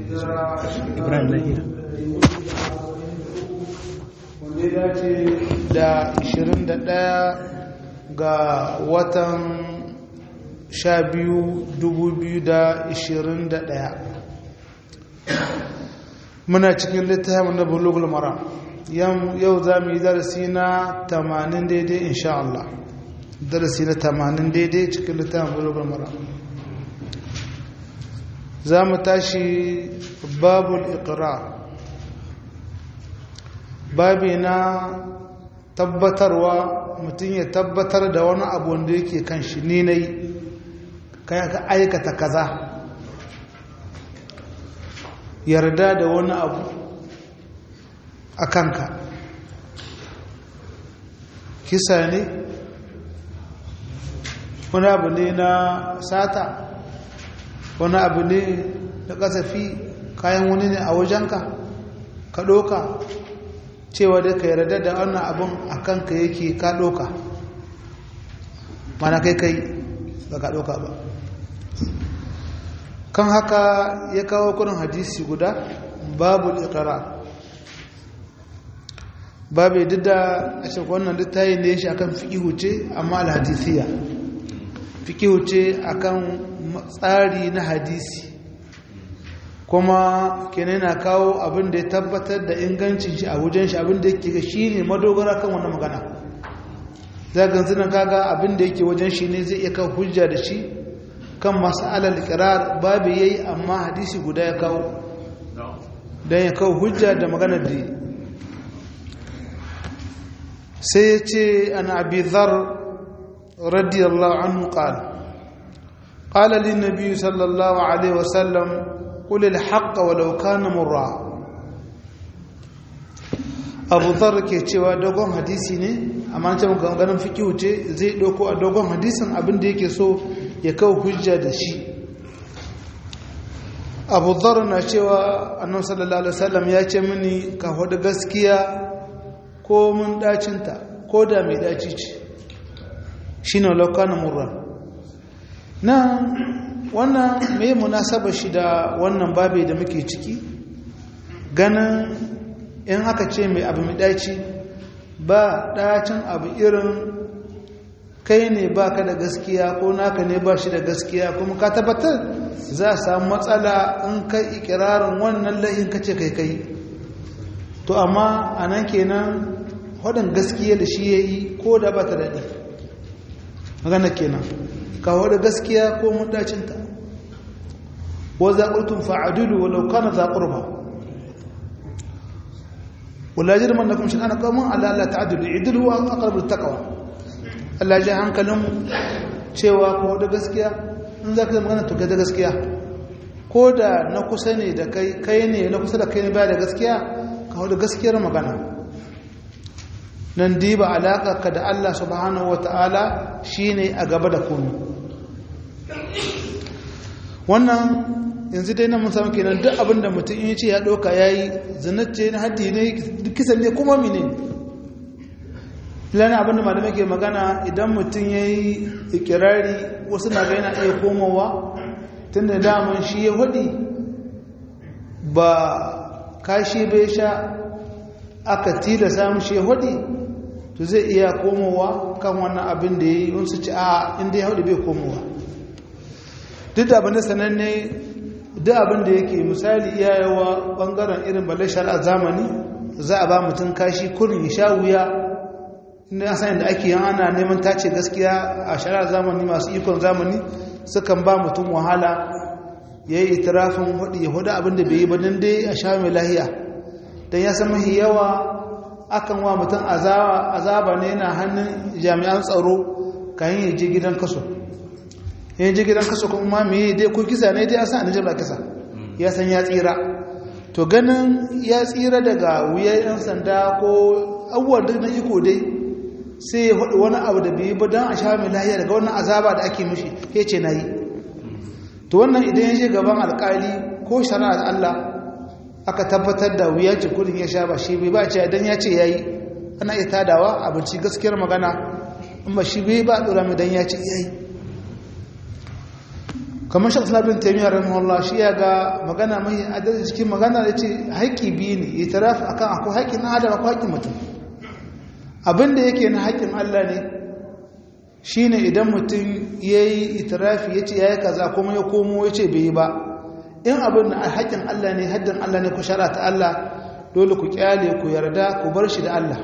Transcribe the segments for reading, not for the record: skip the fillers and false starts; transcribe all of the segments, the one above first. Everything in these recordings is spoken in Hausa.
Ibrahim Lahira wanda ya dace da 21 ga watan 12,2021 muna cikin littafin na bulugul mara yau za mu yi darasi na 80 daidai insha Allah darasi na 80 daidai cikin littafin bulugul mara za mu tashi babul iqrar babi na tabbatarwa mutum ya tabbatar da wani abu wanda yake kan shi ni nayi kai ka aikata kaza yarda da wani abu a kanka kisa ne wani abu ne na sata wani abu ne na kasafi kayan wani ne a wajenka ka ɗoka cewa da ka yarda da wannan abin a kanka yake ka ɗoka mana kai ba ka ɗoka ba kan haka ya kawo kurin hadisi guda babu iqrar babu duk da a cikin wannan littafi ne shi akan fiqhu ce amma al-hadithiyya fiqhu ce akan tsari na hadisi kuma kenan yana kawo abin da ya tabbatar da ingancin shi a wajen shi abin da yake ga shine madogara kan wannan magana zagan zina kaga abin da yake wajen shi ne zai iya kawo hujja da shi kan mas'alar iqrar babu yayi amma hadisi guda ya kawo dan ya kawo hujja da maganar da sai ya ce an abi dhar radiyallahu anhu qala qala lin nabiy sallallahu alaihi wasallam qul al haqq walau kana murra abu dhar ke cewa dogon hadisi ne amma ce mun ganin fiqhu ce zai dauko a dogon hadisin abin da yake so ya kawo hujja da shi abu dhar na cewa annabi sallallahu alaihi wasallam ya ce mini ka hudu gaskiya ko mun dacinta ko da mai daci ce shine lokana murra na wannan mai munasaba shi da wannan babe da muke ciki ganin in aka ce mai abu mai daci ba dacin abu irin kai ne ba ka da gaskiya ko naka ne ba shi da gaskiya kuma ka tabbatar za a samu matsala in kai ikirarin wannan layin kace kai to amma a nan kenan hudun gaskiya da shi ya yi ko da ba ta daɗi magana kenan ka hudu gaskiya ko mudacinta wa zaƙultun fa'adulu wa laukana zaƙurba wala jirman da kuma shi ana kamun Allah ta'adulu idulu wa aqrabu taqwa Allah ji hankalinmu cewa ko da gaskiya in za ka magana to ga gaskiya ko da na kusa ne da kai ne na kusa da kai ne baya da gaskiya ka da gaskiyar magana nan diba alaka ka da Allah subhanahu wataala shine a gaba da komai wannan yanzu dai na mun samu kenan duk abinda mutum in ce ya doka yayi zinace na haddi ne kisan ne kuma mene filani abinda malamai ke magana idan mutum ya yi ikirari wasu na gaina iya komowa tun da daman shi ya hudi ba kashi bai sha aka tilasa mushi ya hudi to zai iya komowa kan wannan abin da ya yi wunsu ci a inda ya hudi bai komowa duk da abin da sananne duk abin da yake misali iyayewa bangaren irin balle shari'a zamani za a ba mutum kashi kurin ya sha wuya inda san da ake yin ana neman tace gaskiya a shari'ar zamani masu ikon zamani sukan ba mutum wahala ya yi itirafin hudu ya hudu abinda bai yi ba don dai a sha mai lahiya don ya san mahi yawa akan wa mutum azaba ne yana hannun jami'an tsaro kayan ya je gidan kaso ya je gidan kaso kuma mai dai ko kisa ne dai a sa anijar ba kisa ya san ya tsira to ganin ya tsira daga wuyan 'yan sanda ko abubuwan duk na iko dai sai ya faɗi wani abu da bai ba don a sha mai lahiya daga wannan azaba da ake mishi ya ce na yi to wannan idan ya je gaban alƙali ko shari'ar Allah aka tabbatar da wuya ce kudin ya sha ba shi bai ba ce idan ya ce ya yi ana iya tadawa abinci gaskiyar magana in ba shi bai ba ɗora mai don ya ce ya yi kamar shi bin taimiyar rahimahullah shi ya ga magana mai adalci cikin magana da ce haƙƙi biyu ne itirafi akan akwai haƙƙin adam akwai haƙƙin mutum abinda yake na haƙƙin Allah ne shine idan mutum yayi itirafi yace yayi kaza kuma ya komo yace bai yi ba in abin da haƙƙin Allah ne haddin Allah ne ku shara ta Allah dole ku kyale ku yarda ku bar shi da Allah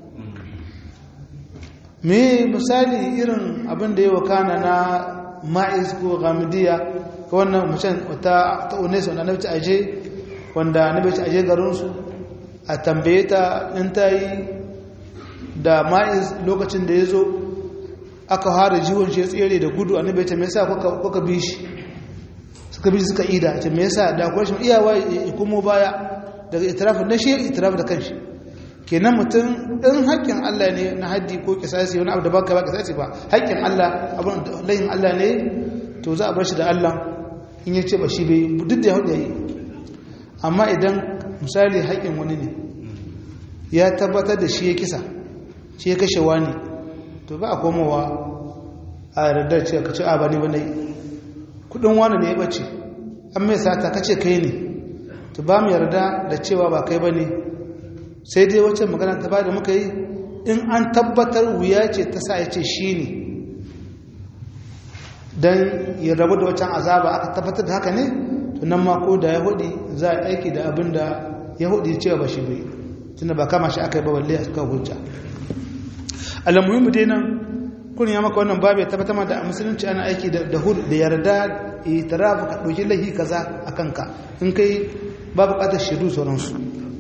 me misali irin abin da ya wakana na ma'iz ko gamidiya ko wannan mutum ta unesa wanda nabi aje wanda nabi aje garin su a tambaye ta in ta yi da ma'iz lokacin da yazo aka fara jiwon shi ya tsere da gudu annabi ta me yasa kuka bi shi suka bi suka ida ta me yasa da akwai shi iyawa ya kuma baya daga itirafin na shi itiraf da kanshi kenan mutum in haƙƙin Allah ne na haddi ko kisasi wani abu da baka ba kisasi ba haƙƙin Allah abin layin Allah ne to za a bar shi da Allah in yace ba shi bai duk da hudu yayi amma idan misali haƙƙin wani ne ya tabbatar da shi ya kisa shi ya kashe wani to ba a komowa a yardar ce ka ce a bane bane kudin wani ne ya bace an mai sata kace kai ne to ba mu yarda da cewa ba kai bane sai dai wacce magana ta bada muka yi in an tabbatar wuya ce ta sa ya ce shi ne don ya rabu da wacan azaba aka tabbatar da haka ne tunan mako da yahudi za a aiki da abin da yahudi cewa ba shi bai tunda ba kama shi aka yi ba balle a suka hujja alamuhimu dai nan kun ya maka wannan babu ya tabbatar da a musulunci ana aiki da hudu da yarda itirafu ka ɗauki lahi kaza a kanka in kai ba buƙatar shaidu sauransu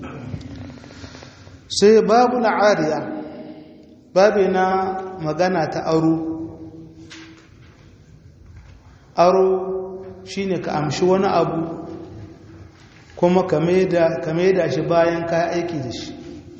sai babu la'ariya babu na magana ta aro shine ka amshi wani abu kuma ka maida shi bayan ka aiki da shi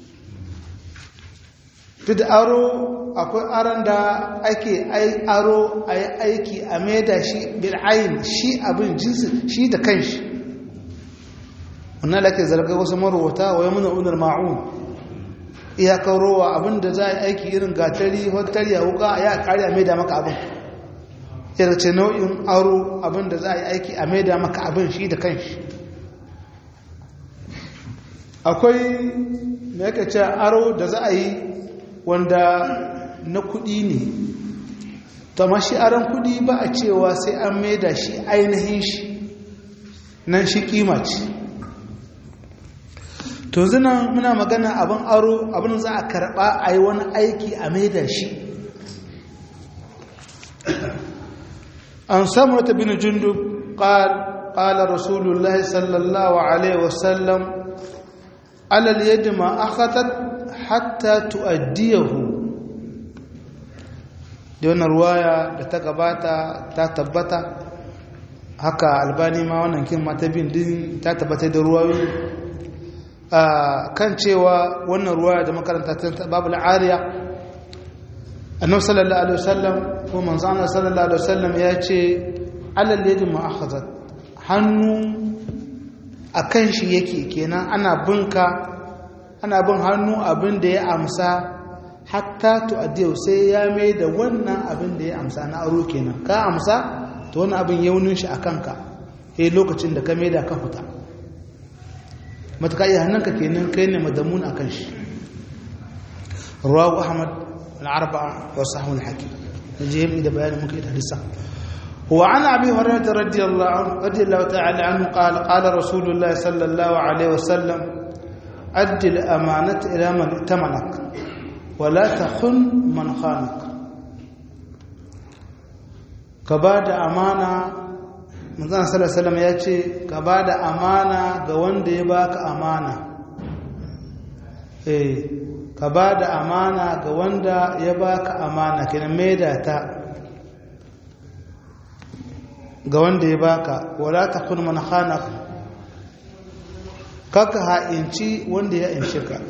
duk aro akwai aron da ake aro a yi aiki a maida shi bil'ayin shi abin jinsi shi da kanshi wannan da ke zarga wasu marwata wa yi muna unar ma'un iyakar rowa abinda za a yi aiki irin gatari hotari a wuka ya kari a maida maka abin yarce nau'in aro abinda za a yi aiki a maida maka abin shi da kanshi akwai da yake ce aro da za a yi wanda na kudi ne ta mashi aron kudi ba a cewa sai an maida shi ainihin shi nan shi kima ce to zina muna magana abin aro abin za a karba a yi wani aiki a maida shi an samu wata bin jundub qala rasulullahi sallallahu alaihi wasallam alal yadi ma akhatat hatta tuaddiyahu da wannan ruwaya da ta gabata ta tabbata haka albani ma wannan kin mata bin din ta tabbata da ruwayoyi kan cewa wannan ruwaya da makaranta ta babu al'ariya annabi sallallahu alaihi wasallam ko manzon sallallahu alaihi wasallam ya ce alal yadi ma akhazat hannu akan shi yake kenan ana bin hannu abin da ya amsa hatta tu'addiyu sai ya mai da wannan abin da ya amsa na aro kenan ka amsa to wannan abin yaunin shi akan ka lokacin da ka mai da ka fita matuƙa iya hannunka kenan kai ne madamun a kan shi ruwa ahmad al'arba'a wa sahun hakim da jihim da bayanin muka yi hadisa wa an abi hurairah radiyallahu ta'ala anhu qala rasulullah sallallahu alaihi wasallam addi al-amanata ila man tamanak wa la takhun man khanak ka bada amana manzon sallallahu alaihi wasallam ya ce ka bada amana ga wanda ya baka amana ka bada amana ga wanda ya baka amana kenan maida ta ga wanda ya baka wala takun man khanak kaka ha'inci wanda ya ince ka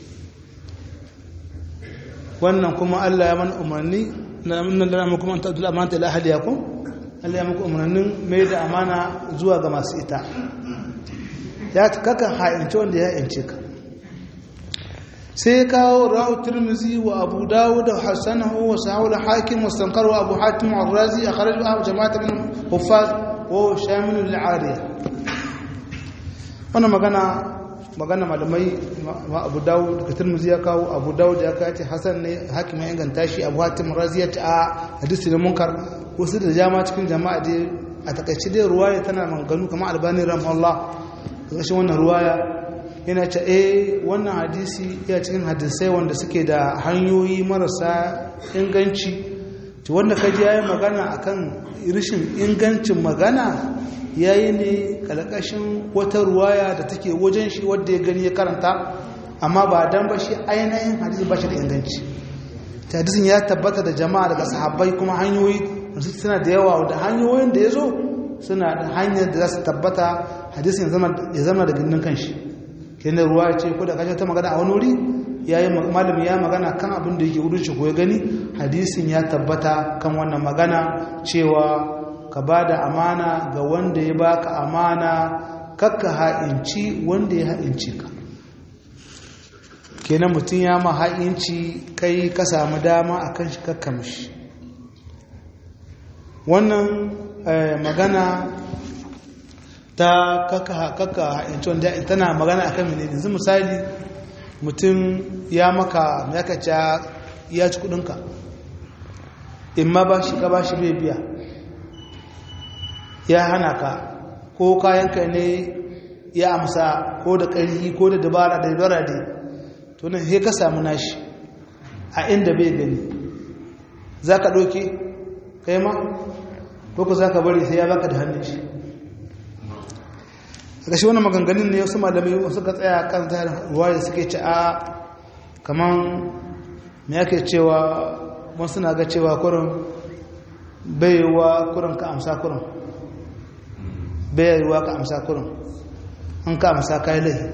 wannan kuma Allah ya mana umarni na kuma an ta'dul amanata ila ahliyakum Allah ya muku umarnin mai da amana zuwa ga masu ita ya kakan ha'inci wanda ya ince ka sai kawo rahu tirmizi wa abu dawud da hasanahu wa sahawul hakim wa stankaru abu hatim ar-razi akhraju jama'at min huffaz wa shamilul ariya. Wannan magana malamai Abu Dawud da Tirmidhi ya kawo, Abu Dawud ya kace Hasan ne, Hakim ya inganta shi, Abu Hatim Razi ya ce a hadisi ne munkar. Wasu da jama'a cikin jama'a dai a takaice dai ruwaya tana manganu kamar Albani rahimahullah. Gashin wannan ruwaya yana ce wannan hadisi ya cikin hadisai wanda suke da hanyoyi marasa inganci. To wanda kaji yayi magana akan rishin ingancin magana yayi ne kalkashin wata ruwaya da take wajen shi wanda ya gani ya karanta, amma ba dan ba shi ainihin hadisi ba shi da inganci. Ta hadisin ya tabbata da jama'a daga sahabbai, kuma hanyoyi suna da yawa, da hanyoyin da yazo suna da hanyar da za su tabbata hadisin ya zama da gindin kanshi. Kenan ruwaya ce ko da kaje ta magana a wani wuri yayi malami ya magana kan abin da yake wurin shi ko ya gani, hadisin ya tabbata kan wannan magana cewa ka ba da amana ga wanda ya baka amana, kakka ha'inci wanda ya ha'inci ka. Kenan mutum ya ma ha'inci kai ka samu dama a kan shi kakka mashi. Wannan magana ta kakka ha'inci wanda tana magana a kan mene. Yanzu misali mutum ya maka ya ci kudinka, in ma ba shi ka ba shi bai biya, ya hana ka, ko kayanka ne ya amsa, ko da ƙarfi ko da dabara dai to nan sai ka samu nashi a inda bai gani, za ka ɗauke kai ma ko ku za ka bari sai ya baka da hannun shi. a ƙashi wani maganganun ne wasu malamai suka tsaya kan tsarin ruwa da suke ci a kaman me yake cewa wasu na ga cewa kurin baiwa kurin ka amsa kurin, bayarwa ka amsa kurin, an ka amsa kai lai.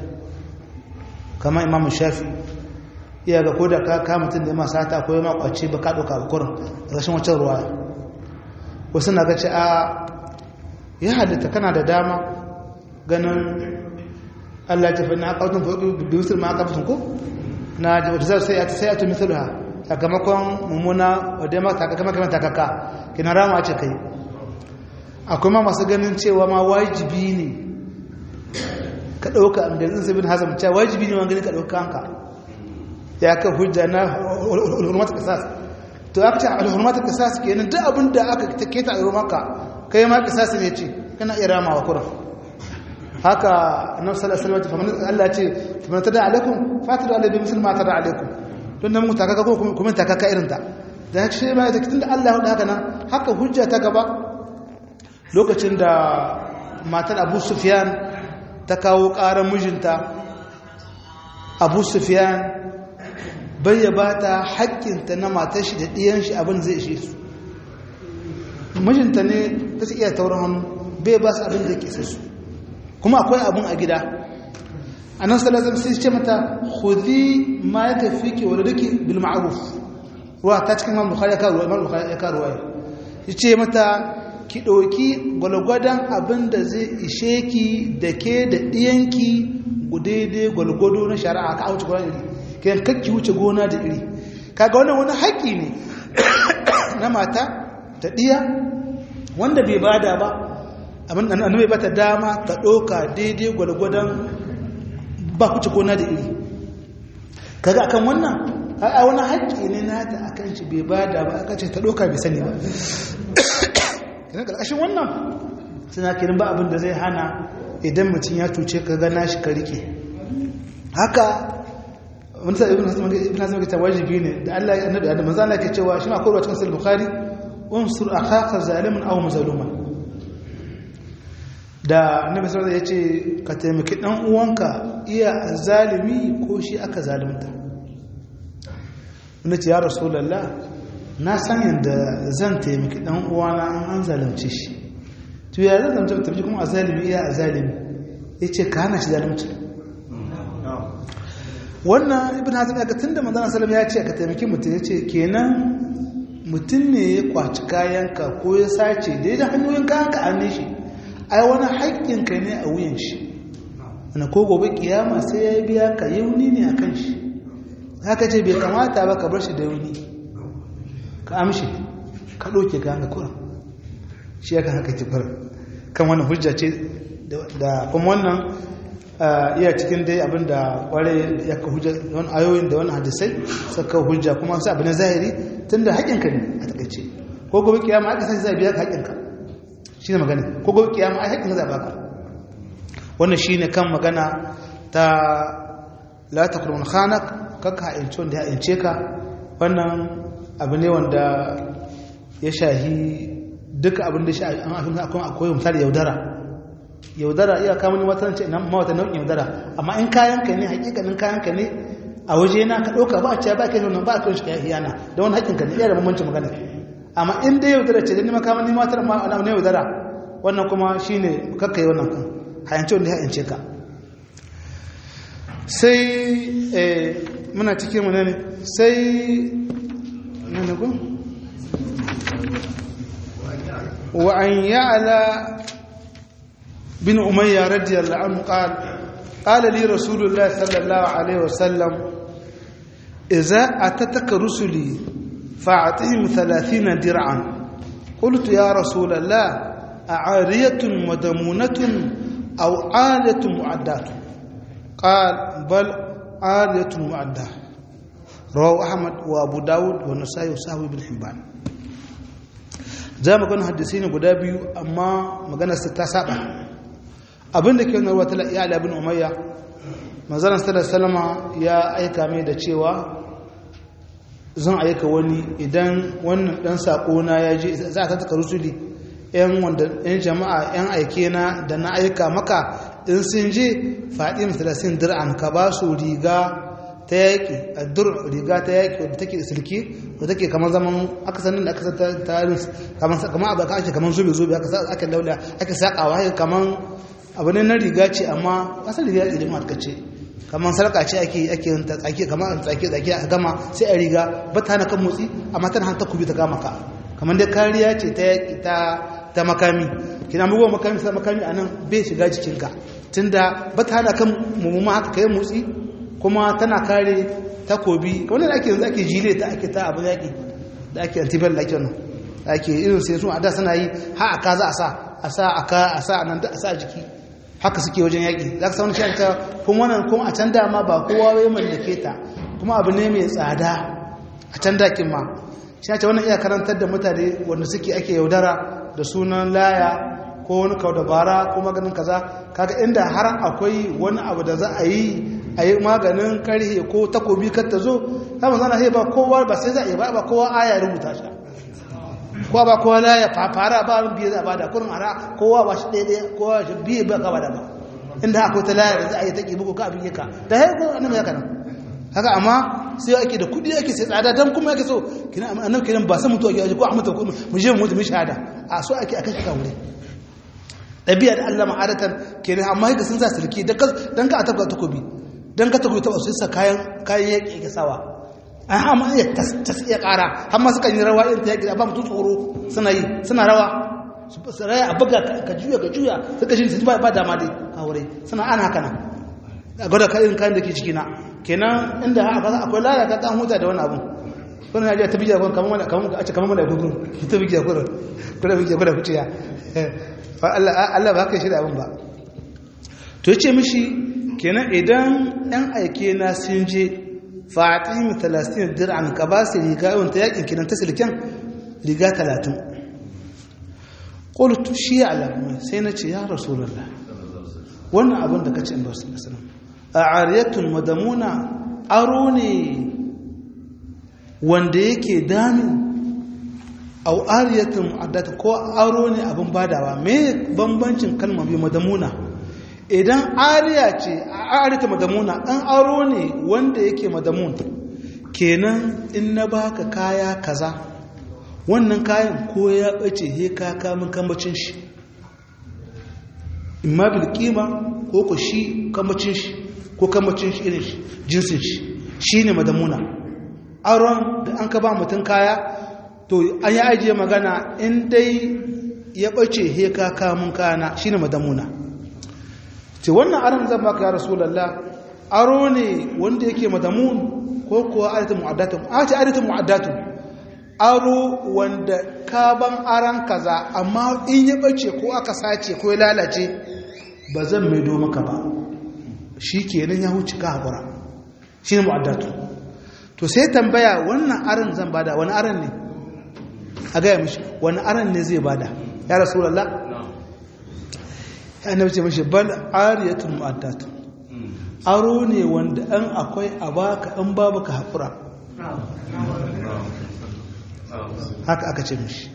Kamar Imam Shafi iya ga ko da ka mutum da ya masa ta ko ya makwace ba ka ɗauka ba kurin rashin wancan ruwa. Wasu na ga ce a ya halitta kana da dama ganin Allah ya tafi na akautun da wusul ma akautun ko na jawar sai a tumi sulha sakamakon mummuna wadda ya maka takaka kina rama ce kai. Akwai ma masu ganin cewa ma wajibi ne ka ɗauka a ganin sabin hazam cewa wajibi ne wani ka ɗauka hanka ya ka hujja na alhurmatar kisas. To aka ce alhurmatar kisas ke nan duk abin da aka keta a maka kai ma kisas ne ce kana iya rama wa kuran. Haka annabi sallallahu alaihi wasallam Allah ce faman tada alaikum fatiru alaihi muslima tada alaikum, don nan mu takaka ko kuma takaka irin ta da haka shi ma da tunda Allah ya haka nan. Haka hujja ta gaba lokacin da matar Abu Sufyan ta kawo ƙarar mijinta, Abu Sufyan bai ya ba ta haƙƙinta na matar shi da ɗiyan shi abin zai ishe su. Mijinta ne ta iya taurin hannu bai ba su abin da ke su, kuma akwai abin a gida. A nan salazar sai ce mata khudhi ma ya tafi ke wadda duki bil ma'ruf. Ruwa ta cikin Imam Bukhari ya karuwa ya ce mata ki ɗauki gwalgwadon abin da zai ishe ki da ke da ɗiyanki daidai gwalgwado na shari'a ka wuce gona da iri, kayan kakki wuce gona da iri. Kaga wani haƙƙi ne na mata ta ɗiya wanda bai bada ba, abin da bai bata dama ka ɗauka daidai gwalgwadon ba wuce gona da iri. Kaga akan wannan a wani haƙƙi ne nata akan shi bai bada ba, aka ce ta ɗauka bai sani ba. Yana ƙarƙashin wannan suna kirin ba abin da zai hana idan mutum ya cuce ka gana shi ka rike. Haka wani sa ibn Hazm ke cewa wajibi ne da Allah ya annabi da manzo Allah ke cewa shi ma kowa cikin sahih Bukhari unsur akhaka zaliman aw mazluman. Da annabi sallallahu alaihi wasallam ya ce ka taimaki dan uwanka iya zalimi ko shi aka zalunta. Wani ce ya Rasulullah na san yadda zan taimaki dan uwana an zalunce shi, to ya zan taimaki kuma a zalimi iya a zalimi, ya ce ka hana shi zalunci. Wannan ibn Hazm ya ga tunda manzon sallallahu ya ce ka taimaki mutum, ya ce kenan mutum ne ya kwaci kayanka ko ya sace da ya hanyoyin kayanka an ne shi, ai wani haƙƙinka ne a wuyan shi, wani ko gobe kiyama sai ya biya ka yauni ne a kan shi. Haka ce bai kamata ba ka bar shi da yauni, ka amshi ka ɗauke ka hanga kuran shi ya kan haka ci kuran. kan wannan hujja ce da kuma wannan iya cikin dai abinda kware ya ka hujja wani ayoyin da wani hadisai saka hujja kuma sai abin zahiri tunda haƙinka ne a takaice ko gobe kiyama aka sai zai biya ka haƙinka shine magana ko gobe kiyama ai haƙinka zai baka wannan shine kan magana ta la takrun khanak kaka ince wanda ya ince ka wannan abu ne wanda ya shahi duka abin da shi akwai misali yaudara iya kama ne wata ce mawata nau'in yaudara amma in kayanka ne hakikanin kayanka ne a waje na ka ɗauka ba a ce ba ka yi ba a kai shi yana da wani haƙinka ne iya da mamancin magana amma in dai yaudara ce don nima kama ne matar ma'ana ne yaudara wannan kuma shi ne kakka yi wannan kan hayance wanda ya hayance ka sai muna cikin mu ne sai nan ne ko وعن يعلى بن أمية رضي الله عنه قال لي رسول الله صلى الله عليه وسلم إذا أتتك رسلي فأعطهم 30 درعا قلت يا رسول الله أعارية مدمونة أو عارية معدات قال بل عارية معدة رواه أحمد وأبو داود والنسائي وسهو بن حبان za mu gani hadisi ne guda biyu amma maganarsa ta saba abinda ke narwa ta iyali abin umayya manzanar salama ya aika mai da cewa zan aika wani idan wannan dan sako na ya je za a tattaka rusuli yan jama'a yan aike na da na aika maka in sun je faɗi masalasin dir'an ka ba su riga ta yaƙi a dur riga ta yaƙi wadda take silki wadda take kamar zaman aka sanin da aka san tarin kamar abu aka ake kamar zobe aka laula aka saƙawa haka kamar abu ne na riga ce amma asali riga ilimin harkace kamar sarƙa ce ake yin ta tsaki kamar tsaki a gama sai a riga ba ta hana kan motsi amma tana hanta kubi ta gama ka kamar dai kariya ce ta yaƙi ta makami kina mugu makami sai makami a nan bai shiga jikinka tunda ba ta hana kan mummuma haka kai motsi kuma tana kare takobi kamar da ake yanzu ake jile ta ake ta abu yaƙi da ake antibal da ake wannan ake irin sai sun ada suna yi ha aka za a sa nan da a sa jiki haka suke wajen yaƙi za ka sauni shi ta kuma wannan kuma a can dama ba kowa ya mallake ta kuma abu ne mai tsada a can dakin ma shi ta wannan iya karantar da mutane wanda suke ake yaudara da sunan laya ko wani kaudabara ko maganin kaza kaga inda har akwai wani abu da za a yi maganin karhe ko takobi kar ta zo kama zana sai ba kowa ba sai za a yi ba kowa aya rubuta shi kowa ba kowa la ya fara ba biye za a bada kurin ara kowa ba shi ɗaya kowa shi biye ba ka bada ba inda akwai ta layar da za a yi taƙi buku ka abin yaka da haiku annabi haka nan haka amma sai ake da kudi ake sai tsada dan kuma yake so kina annabi kiran ba sai mutuwa ke ko a mutu ko mu je mu mutu mu shahada a so ake akan ka wuri dabi'a da Allah ma'adatan kenan amma haka sun sa sulki dan ka ataka takobi dan ka takobi ta su sa kayan yake yake sawa an amma ya iya ƙara har ma suka yi rawa irin ta yake ba mutu tsoro suna rawa su raya a buga ka juya suka shi su ba dama dai a wuri suna ana haka nan a gwada kayan da ke cikina kenan inda akwai lalata ta huta da wani abu wani na jiya ta bigiya kamar mana gugun ta bigiya kuda kuciya Allah ba haka shi da abin ba to ya ce mishi kenan idan yan aike na sun je fa'atim 30 dir'an ka ba su riga yawan ta yakin kenan ta silken riga 30 qultu shi alamu sai na ce ya rasulullah wannan abin da kace in ba su sallallahu a'ariyatun madamuna aro ne wanda yake damin au ariyatun mu'addata ko aro ne abin badawa me bambancin kalmar bi madamuna idan ariya ce ariyatun madamuna an aro ne wanda yake madamun kenan in na baka kaya kaza wannan kayan ko ya bace he ka kamun kambacin shi imma bil qima ko ko shi kambacin shi ko kamacin shi irin jinsin shi ne madamuna aron da an ka ba mutum kaya to an yi ajiye magana in dai ya ɓace he ka kamun kana shi ne madamuna ce wannan aron zan baka ya rasulallah aro ne wanda yake madamun ko kuwa aritun mu'addatun a ce aritun mu'addatun aro wanda ka ban aran kaza amma in ya bace ko aka sace ko ya lalace ba zan maido maka ba shi kenan ya huce ka haƙura shi ne mu'addatu to sai tambaya wannan aran zan bada wani aran ne a gaya mishi wani aran ne zai bada ya rasulallah ya nabi ce mishi bal ariyatul mu'addatu aro ne wanda an akwai a baka an babu ka haƙura haka aka ce mishi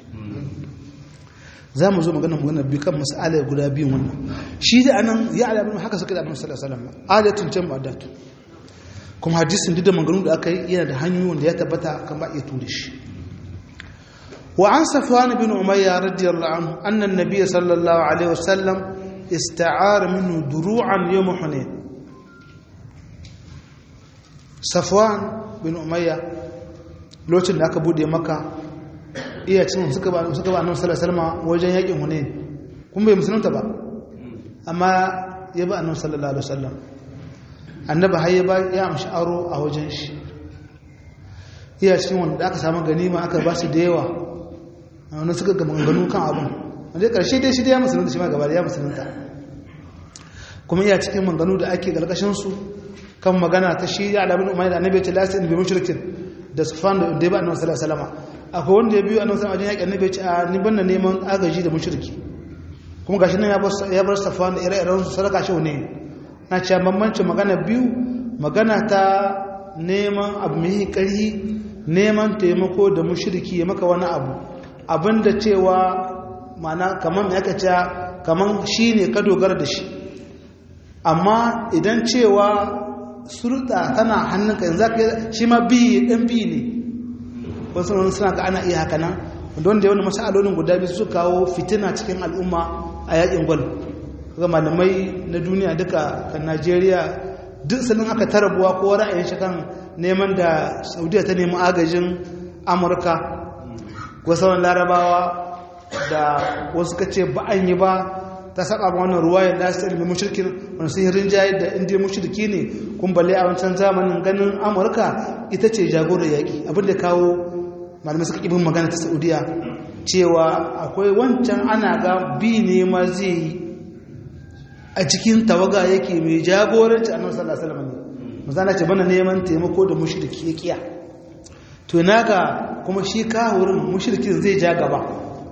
za mu zo magana biyu kan masalai guda biyun wannan shi da anan ya alamun haka suka da annabi sallallahu alaihi wasallam adatun can mu'addatu kuma hadisin duk da maganganu da aka yi yana da hanyoyin da ya tabbata kan ba iya ture shi wa an safwan bin umayya radiyallahu anhu anna an-nabiy sallallahu alaihi wasallam ista'ara minhu duru'an yawm hunain safwan bin umayya lokacin da aka bude maka iya cin suka ba annabi sallallahu alaihi wasallam wajen yakin hunain kun bai musulunta ba amma ya ba annabi sallallahu alaihi wasallam annabi har ya amshi aro a wajen shi iya cikin wanda aka samu ganima aka ba su da yawa wanda suka ga maganganu kan abin wanda karshe dai shi da ya musulunta shi ma gaba da ya musulunta kuma iya cikin maganganu da ake galkashin su kan magana ta shi ya alamin umar da annabi ya ce lasin bi mushrikin da sufan da ya ba annabi sallallahu alaihi wasallam akwai wanda ya biyo annabi sallallahu alaihi wasallam wajen annabi ya ce a ni banna neman agaji da mushriki kuma gashi nan ya bar sufan da ire-iren su sadaka shi ne na ce bambancin magana biyu magana ta neman abu mai ƙarfi neman taimako da mushriki ya maka wani abu abinda cewa mana kamar mai aka ce kamar shi ne ka dogara da shi amma idan cewa surta tana hannunka yanzu ka shi ma biyi ɗan biyi ne wasu wani suna ka ana iya haka nan wanda wani masa'alolin guda biyu su kawo fitina cikin al'umma a yakin gwal ga malamai na duniya duka kan Najeriya duk sanin aka tarabuwa ko ra'ayin shi kan neman da Saudiya ta nemi agajin Amurka ko sauran Larabawa da wasu kace ba an yi ba ta saba ma wannan ruwayar da sai ilmi mushrikin wannan sihirin jayi da inda mushriki ne kun balle a wancan zamanin ganin Amurka ita ce jagorar yaki abinda kawo malamai suka kibin magana ta Saudiya cewa akwai wancan ana ga bi ne ma zai yi a cikin tawaga yake mai jagoranci annabi sallallahu alaihi wasallam ne mazana ce bana neman taimako da mushriki ya kiya to naga kuma shi kahurin mushrikin zai ja gaba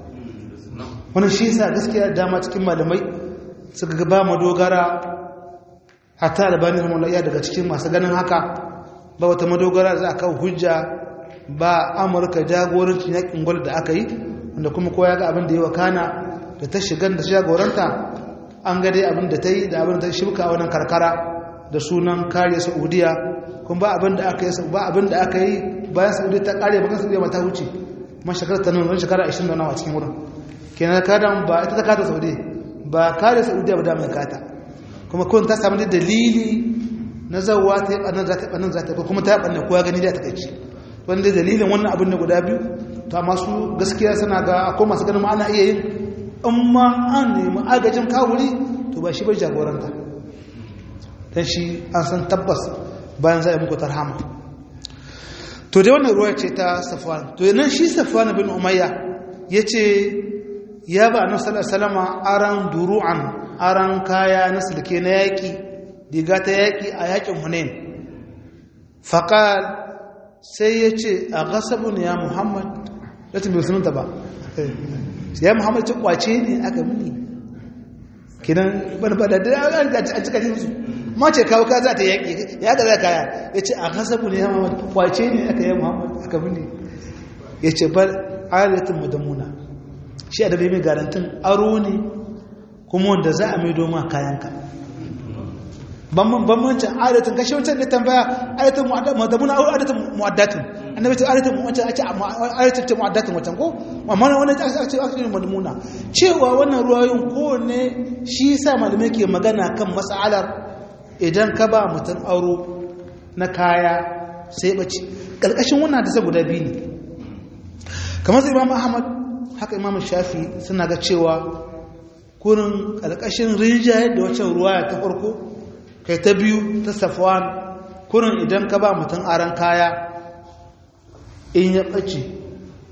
wannan shi yasa gaskiya dama cikin malamai suka ga ba madogara hatta albani rahimahullah daga cikin masu ganin haka ba wata madogara za a kawo hujja ba Amurka jagorancin yakin gwal da aka yi wanda kuma kowa ya ga abin da ya wakana da ta shigar da jagoranta an ga dai abin da ta yi da abin da ta shibka a wannan karkara da sunan kare Saudiya kuma ba abin da aka yi bayan Saudiya ta kare bakan Saudiya ma ta wuce kuma shekarar ta nuna shekara 20 da nawa cikin wurin kenan kadan ba ita ta kada Saudiya ba kare Saudiya ba da mai kata kuma kun ta samu dalili na zawwa ta yi bannan za ta kuma ta yi bannan kowa gani da ta kai wanda dalilin wannan abin da guda biyu ta masu gaskiya suna ga akwai masu ganin ma'ana iya yin amma an nemi agajin kawuri to ba shi bai jagoranta don shi an san tabbas bayan za a yi muku tarhama to dai wannan ruwa ce ta Safwan to nan shi Safwan bin Umayya ya ce ya ba annabi sallallahu alaihi wasallam aran duru'an aran kaya na sulke na yaki diga ta yaki a yakin Hunain faqal sai ya ce a gasabun ya Muhammad latin bai sunanta ba ya Muhammad ce kwace ne aka muni kidan bada da a cika jinsu ma ce kawo ka za ta yaƙi ya ga za kaya ya ce a gasabun ya Muhammad kwace ne aka yi Muhammad aka muni ya ce bar ayatul madamuna shi a dabe mai garantin aro ne kuma wanda za a mai doma kayanka bambancin adatun kashe wancan ne tambaya adatun mu'addamuna au adatun mu'addatun annabi ce adatun wancan ake adatun ce mu'addatun wancan ko amma wannan ake adatun mu'addamuna cewa wannan ruwayoyin ko ne shi yasa malamai ke magana kan mas'alar idan ka ba mutum aro na kaya sai bace kalkashin wannan da sai guda biyu ne kamar sai Imam Ahmad haka Imam Shafi suna ga cewa kurin kalkashin rijaya da wancan ruwaya ta farko kai ta biyu ta Safwan kurin idan ka ba mutum aran kaya in ya ɓace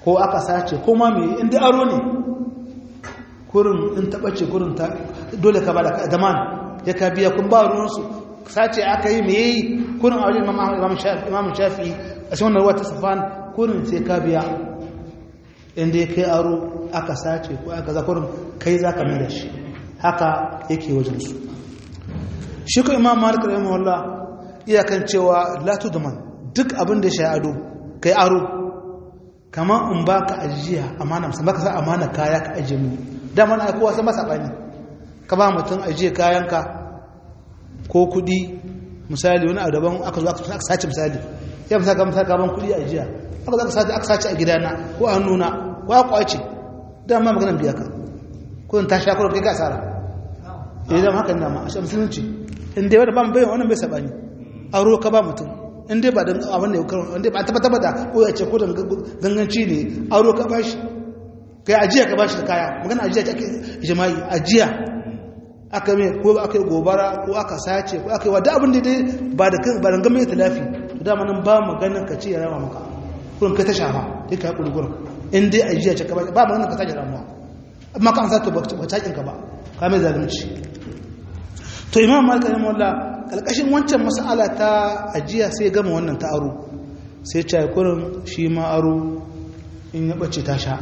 ko aka sace ko ma mai inda aro ne kurin in taɓace kurin ta dole ka bada zaman ya ka biya kun ba ruwansu sace aka yi mai yi kurin a wajen imam shafi a cikin wannan ruwa ta safan kurin sai ka biya inda ya kai aro aka sace ko aka za kurin kai za ka mai da shi haka yake wajensu shi ko imam malik rahimahullah iyakan cewa latu da man duk abin da ya sha ado kai aro kamar in ba ka ajiya amana musamman ka sa amana kaya ka ajiye mu dama na kowa sai masa bani ka ba mutum ajiye kayanka ko kudi misali wani daban aka zo aka sace misali ya misali ka ban kudi ajiya aka sace a gidana ko a hannuna ko a kwace dama maganar biya ka ko in ta sha kuro kai ka asara idan haka ne ma a sha musulunci in dai wanda ba mu bayyana wannan bai sabani aro ka ba mutum in dai ba dan abin da wanda ba tabbata da ko ya ce ko dan ganganci ne aro ka bashi kai ajiya ka bashi da kaya magana ajiya ta jama'i ajiya aka mai ko aka yi gobara ko aka sace ko aka yi wada abin da dai ba da game da talafi to dama nan ba maganar ka ce ya rama maka kurin kai ta shafa dai ka hakuri gurin in dai ajiya ce ka bashi ba maganar ka sake ramuwa amma ka an sa to ba cakin ka ba ka mai zalunci to imam malik rahimahullah kalkashin wancan mas'ala ta ajiya sai gama wannan ta aro sai ce kurin shi ma aro in ya bace ta sha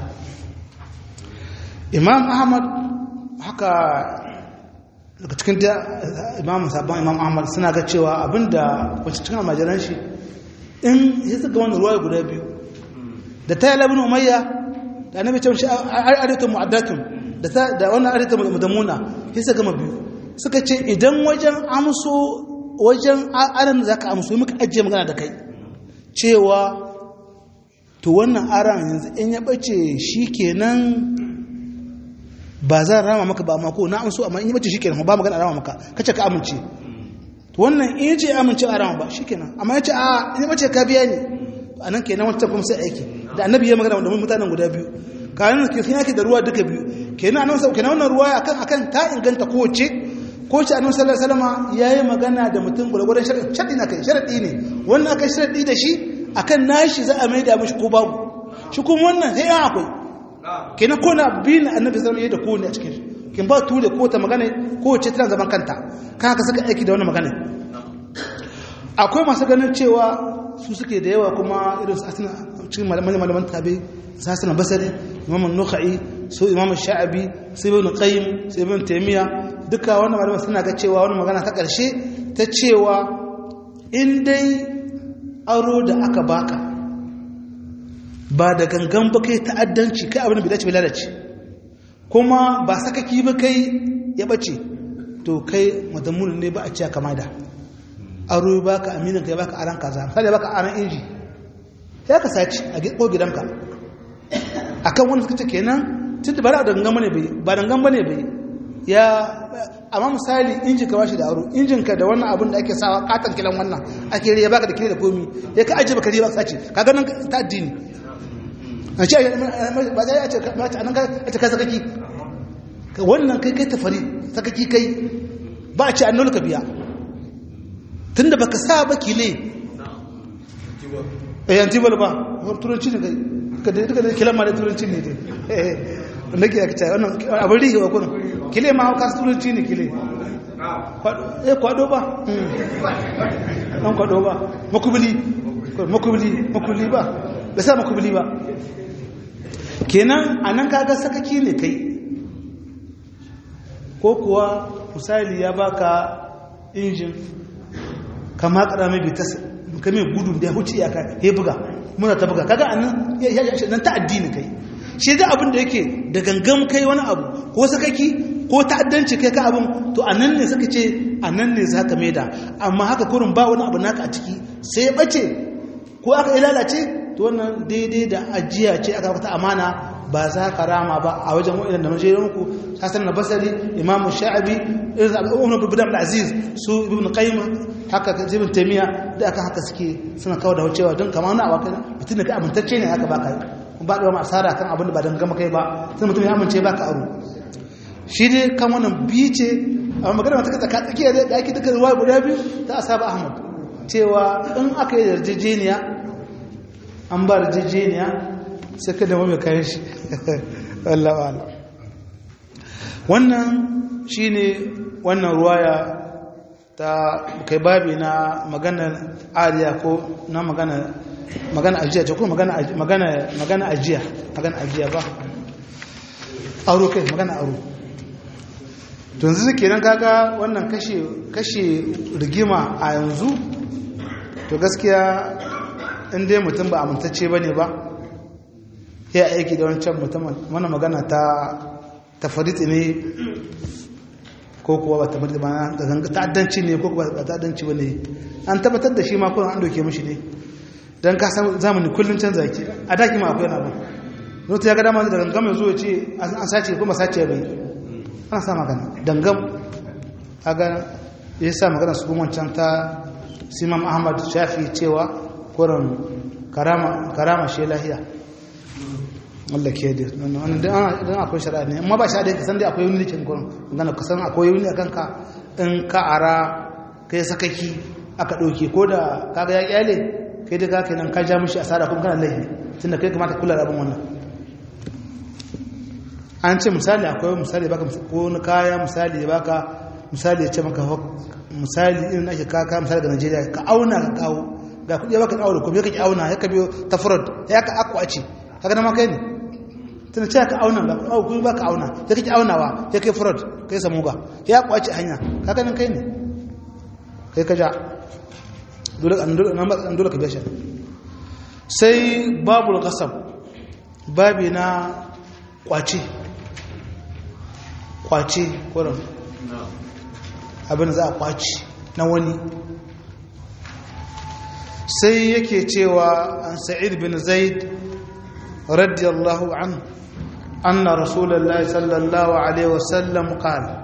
imam ahmad haka daga cikin imam sabon imam ahmad suna ga cewa abinda wacce cikin majalan shi in ya suka wannan ruwaya guda biyu da ta yala bin umayya da annabi ce shi aritun mu'addatun da wannan aritun mudamuna sai suka gama biyu suka ce idan wajen amso wajen aran da zaka amso muka ajiye magana da kai cewa to wannan aran yanzu in ya bace shikenan ba zan rama maka ba mako na amso amma in ya bace shikenan ba magana rama maka kace ka amince to wannan in yace amince a rama ba shikenan amma yace a in ya bace ka biya ni anan kenan wancan kuma sai aiki da annabi ya magana da mutanen guda biyu kayan ke sun yake da ruwa duka biyu kenan annabi sau kenan wannan ruwa akan ta inganta kowace ko ce annabi sallallahu alaihi wasallam yayi magana da mutum gurgurdan sharadi na kai sharadi ne wannan akai sharadi da shi akan nashi za a maida mishi ko babu shi kuma wannan sai ya akwai kenan ko na bin annabi sallallahu alaihi wasallam da ko ne a cikin kin ba ture ko ta magana ko ce tana zaman kanta kan haka saka aiki da wannan magana akwai masu ganin cewa su suke da yawa kuma irin su asina cikin malaman tabi sasan basari imam an-nukhai su imam sha'abi sai ibn qayyim sai ibn taymiya duka wannan malaman suna ga cewa wannan magana ta karshe ta cewa in dai aro da aka baka ba da gangan ba kai ta'addanci kai abin da bai dace bai lalace kuma ba sakaki ba kai ya bace to kai madamun ne ba a ciya kama da aro baka aminin kai baka aran kaza sai baka aran inji ya ka saci a ko gidanka akan wanda suka ce kenan tunda ba da gangan bane bai ba dangan bane bai ya amma misali injin ka bashi da aro injin ka da wannan abin da ake sawa katan kilan wannan ake riya baka da kire da komi ya ka aje baka riya baka sace kaga nan ta addini a ce ba zai a ce anan ka sakaki wannan kai tafari sakaki kai ba a ce annolu ka biya tunda baka sa ba kile antibal ba turanci ne kai duka da kilan ma da turanci ne dai wanda ke aka ce wannan abin rihi wa kuna kile ma hau kasu turanci ne kile kwado ba ɗan kwado ba makubili ba da sa makubili ba kenan a nan kaga sakaki ne kai ko kuwa misali ya baka injin kama karami bitas kame gudun da ya huce ya buga muna ta buga kaga anan nan ta addini kai shi da abin da yake da gangan kai wani abu ko sakaki ko ta'addanci kai ka abin to anan ne suka ce anan ne za ka maida amma haka kurin ba wani abu naka a ciki sai ya bace ko aka lalace to wannan daidai da ajiya ce aka fata amana ba za ka rama ba a wajen wa'idan da majalinku hasan na basari imamu sha'abi umar bin aziz su ibn qayyim haka ibn taymiya da aka haka suke suna kawo da wucewa don kamar wani abu mutum da kai amintacce ne aka baka ba da asara kan abin da ba dan gama kai ba sai mutum ya amince baka aro shi dai kan wannan bice amma magana ta tsaka tsakiya da ake duka ruwa guda biyu ta asaba ahmad cewa in aka yi yarjejeniya an ba yarjejeniya sai ka dama mai kayan shi wallawa wannan shine wannan ruwaya ta kai babi na magana ariya ko na magana ajiya ce ko magana ajiya ba aro kai magana aro to yanzu kenan kaga wannan kashe rigima a yanzu to gaskiya in dai mutum ba amintacce bane ba ya aiki da wancan mutum wannan magana ta tafariti ne ko kuwa ba tafariti ba da ta'addanci ne ko kuwa ba ta'addanci bane an tabbatar da shi ma kuma an doke mishi ne dan ka san zamani kullun canza yake a daki ma akwai abu mutum ya ga dama da gangam ya zo ya ce an sace kuma sace bai ana sa magana dangam kaga ya sa magana su kuma wancan ta Imam Ahmad Shafi cewa kuran karama shi lahiya Allah ke da wannan dan akwai shari'a ne amma ba shari'a ka san dai akwai wani likin kuran magana ka san akwai wani akan ka in ka ara kai sakaki aka dauke ko da kaga ya kyale kai da kake nan ka ja mishi asara kun kana lahi tunda kai kamata kula da abin wannan an ce misali akwai misali baka ko wani kaya misali ya baka misali ya ce maka misali irin ake kaka misali ga Najeriya ka auna ka kawo ga kudi baka kawo da kuma kake auna ya ka biyo ta fraud ya ka akwace kaga ma kai ne tana ce ka auna ga kuma baka auna ya kake aunawa ya kai fraud kai samu ga ya kwace hanya kaga nan kai ne kai ka ja dole ka biya shi sai babul qasab babi na kwace kurin abin za a kwaci na wani sai yake cewa an sa'id bin zaid radiyallahu anhu anna rasulullahi sallallahu alaihi wasallam qala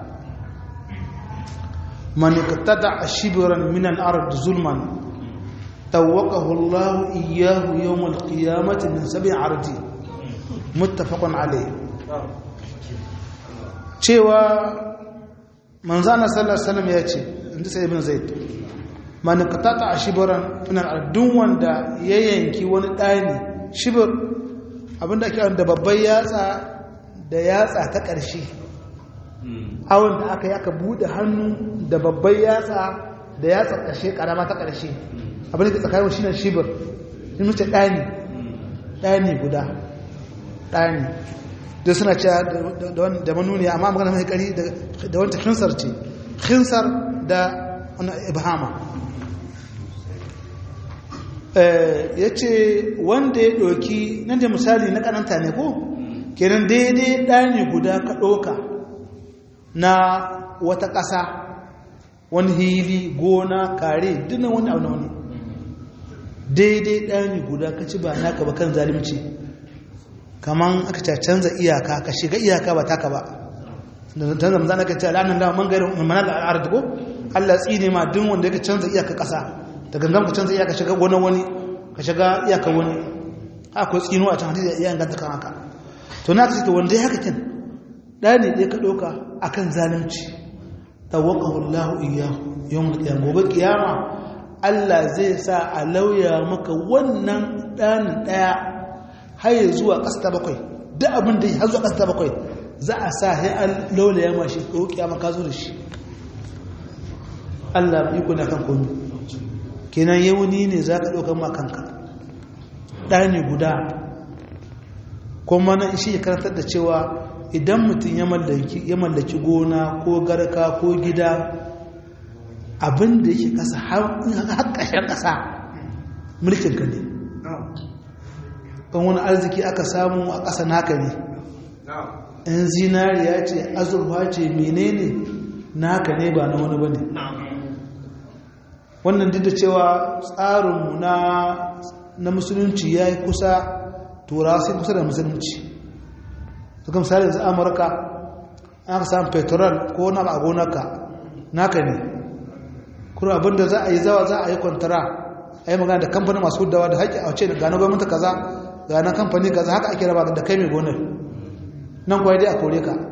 man iqtada shibran min al-ard zulman tawaqahu Allah iyyahu yawm al-qiyamati min sab'i ardi muttafaqun alayh cewa manzana sallallahu alaihi wasallam ya ce inda sai ibn zaid man qatata shibran min al-ardun wanda ya yanki wani dani shibr abinda ake da babban yatsa da yatsa ta ƙarshe awon da aka bude hannu da babban yatsa da yatsa ƙarshe karama ta ƙarshe abinda ke tsakanin shine shibr in muce dani guda dani da suna cewa da manuni amma magana mai kari da wanta khinsar ce khinsar da wani ibhama ya ce wanda ya ɗoki nan da misali na ƙananta ne ko kenan daidai ɗani guda ka ɗoka na wata ƙasa wani hili gona kare duna wani abu na wani daidai ɗani guda ka ci ba naka ba kan zalimci kaman aka canza iyaka ka shiga iyaka ba taka ba da ta zama zana ka ce al'anan da man gairin mana da al'arda ko Allah tsine ma duk wanda yake canza iyaka ƙasa da gangan ka canza iyaka shiga gonar wani ka shiga iyaka wani akwai tsino a can hadisi da iyayen ganta kan haka to na kace to wanda ya haka kin dani dai ka doka akan zalunci tawaqahu Allah iyyahu yawmul qiyamah gobe kiyama Allah zai sa a lauya maka wannan dan daya haye zuwa ƙasa ta bakwai duk abin da ya zuwa ƙasa ta bakwai za a sa sai an laulaya mashi ko kiyama ka zo da shi Allah yi kuna kan komi kenan yauni ne za ka ɗaukar makanka ɗani guda kuma na ishi ya karantar da cewa idan mutum ya mallaki gona ko garka ko gida abin da yake ƙasa har ƙashen ƙasa mulkinka ne kan wani arziki aka samu a ƙasa naka ne in zinariya ce azurfa ce menene naka ne ba na wani ba ne wannan duk da cewa tsarinmu na musulunci ya yi kusa tura sai kusa da musulunci su kan misali yanzu amurka aka samu petrol ko na ba a gonarka naka ne kuma abinda za a yi zawa za a yi kwantara a yi magana da kamfanin masu hudawa da haƙi a ce da gane gwamnati kaza ga na kamfani kaza haka ake raba da kai mai gonar nan kuwa dai a kore ka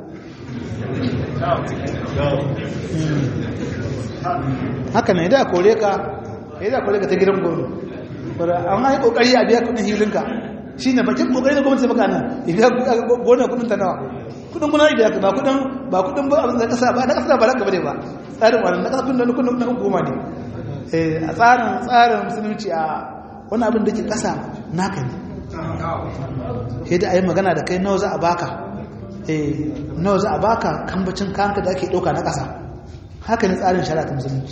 haka ne da a kore ka ta gidan gono an haɗe ƙoƙari a biya kudin hilinka shi ne bakin kokari da gwamnati baka nan idan gona kudin ta nawa kudin gona idan ba kudin ba abin da kasa ba na kasa ba da gaba ne ba tsarin wannan na kasa kudin na hukuma ne a tsarin musulunci a wani abin da ke kasa naka ne sai da ayi magana da kai nawa za a baka nawa za a baka kambacin kanka da ake dauka na kasa haka ne tsarin shari'a ta musulunci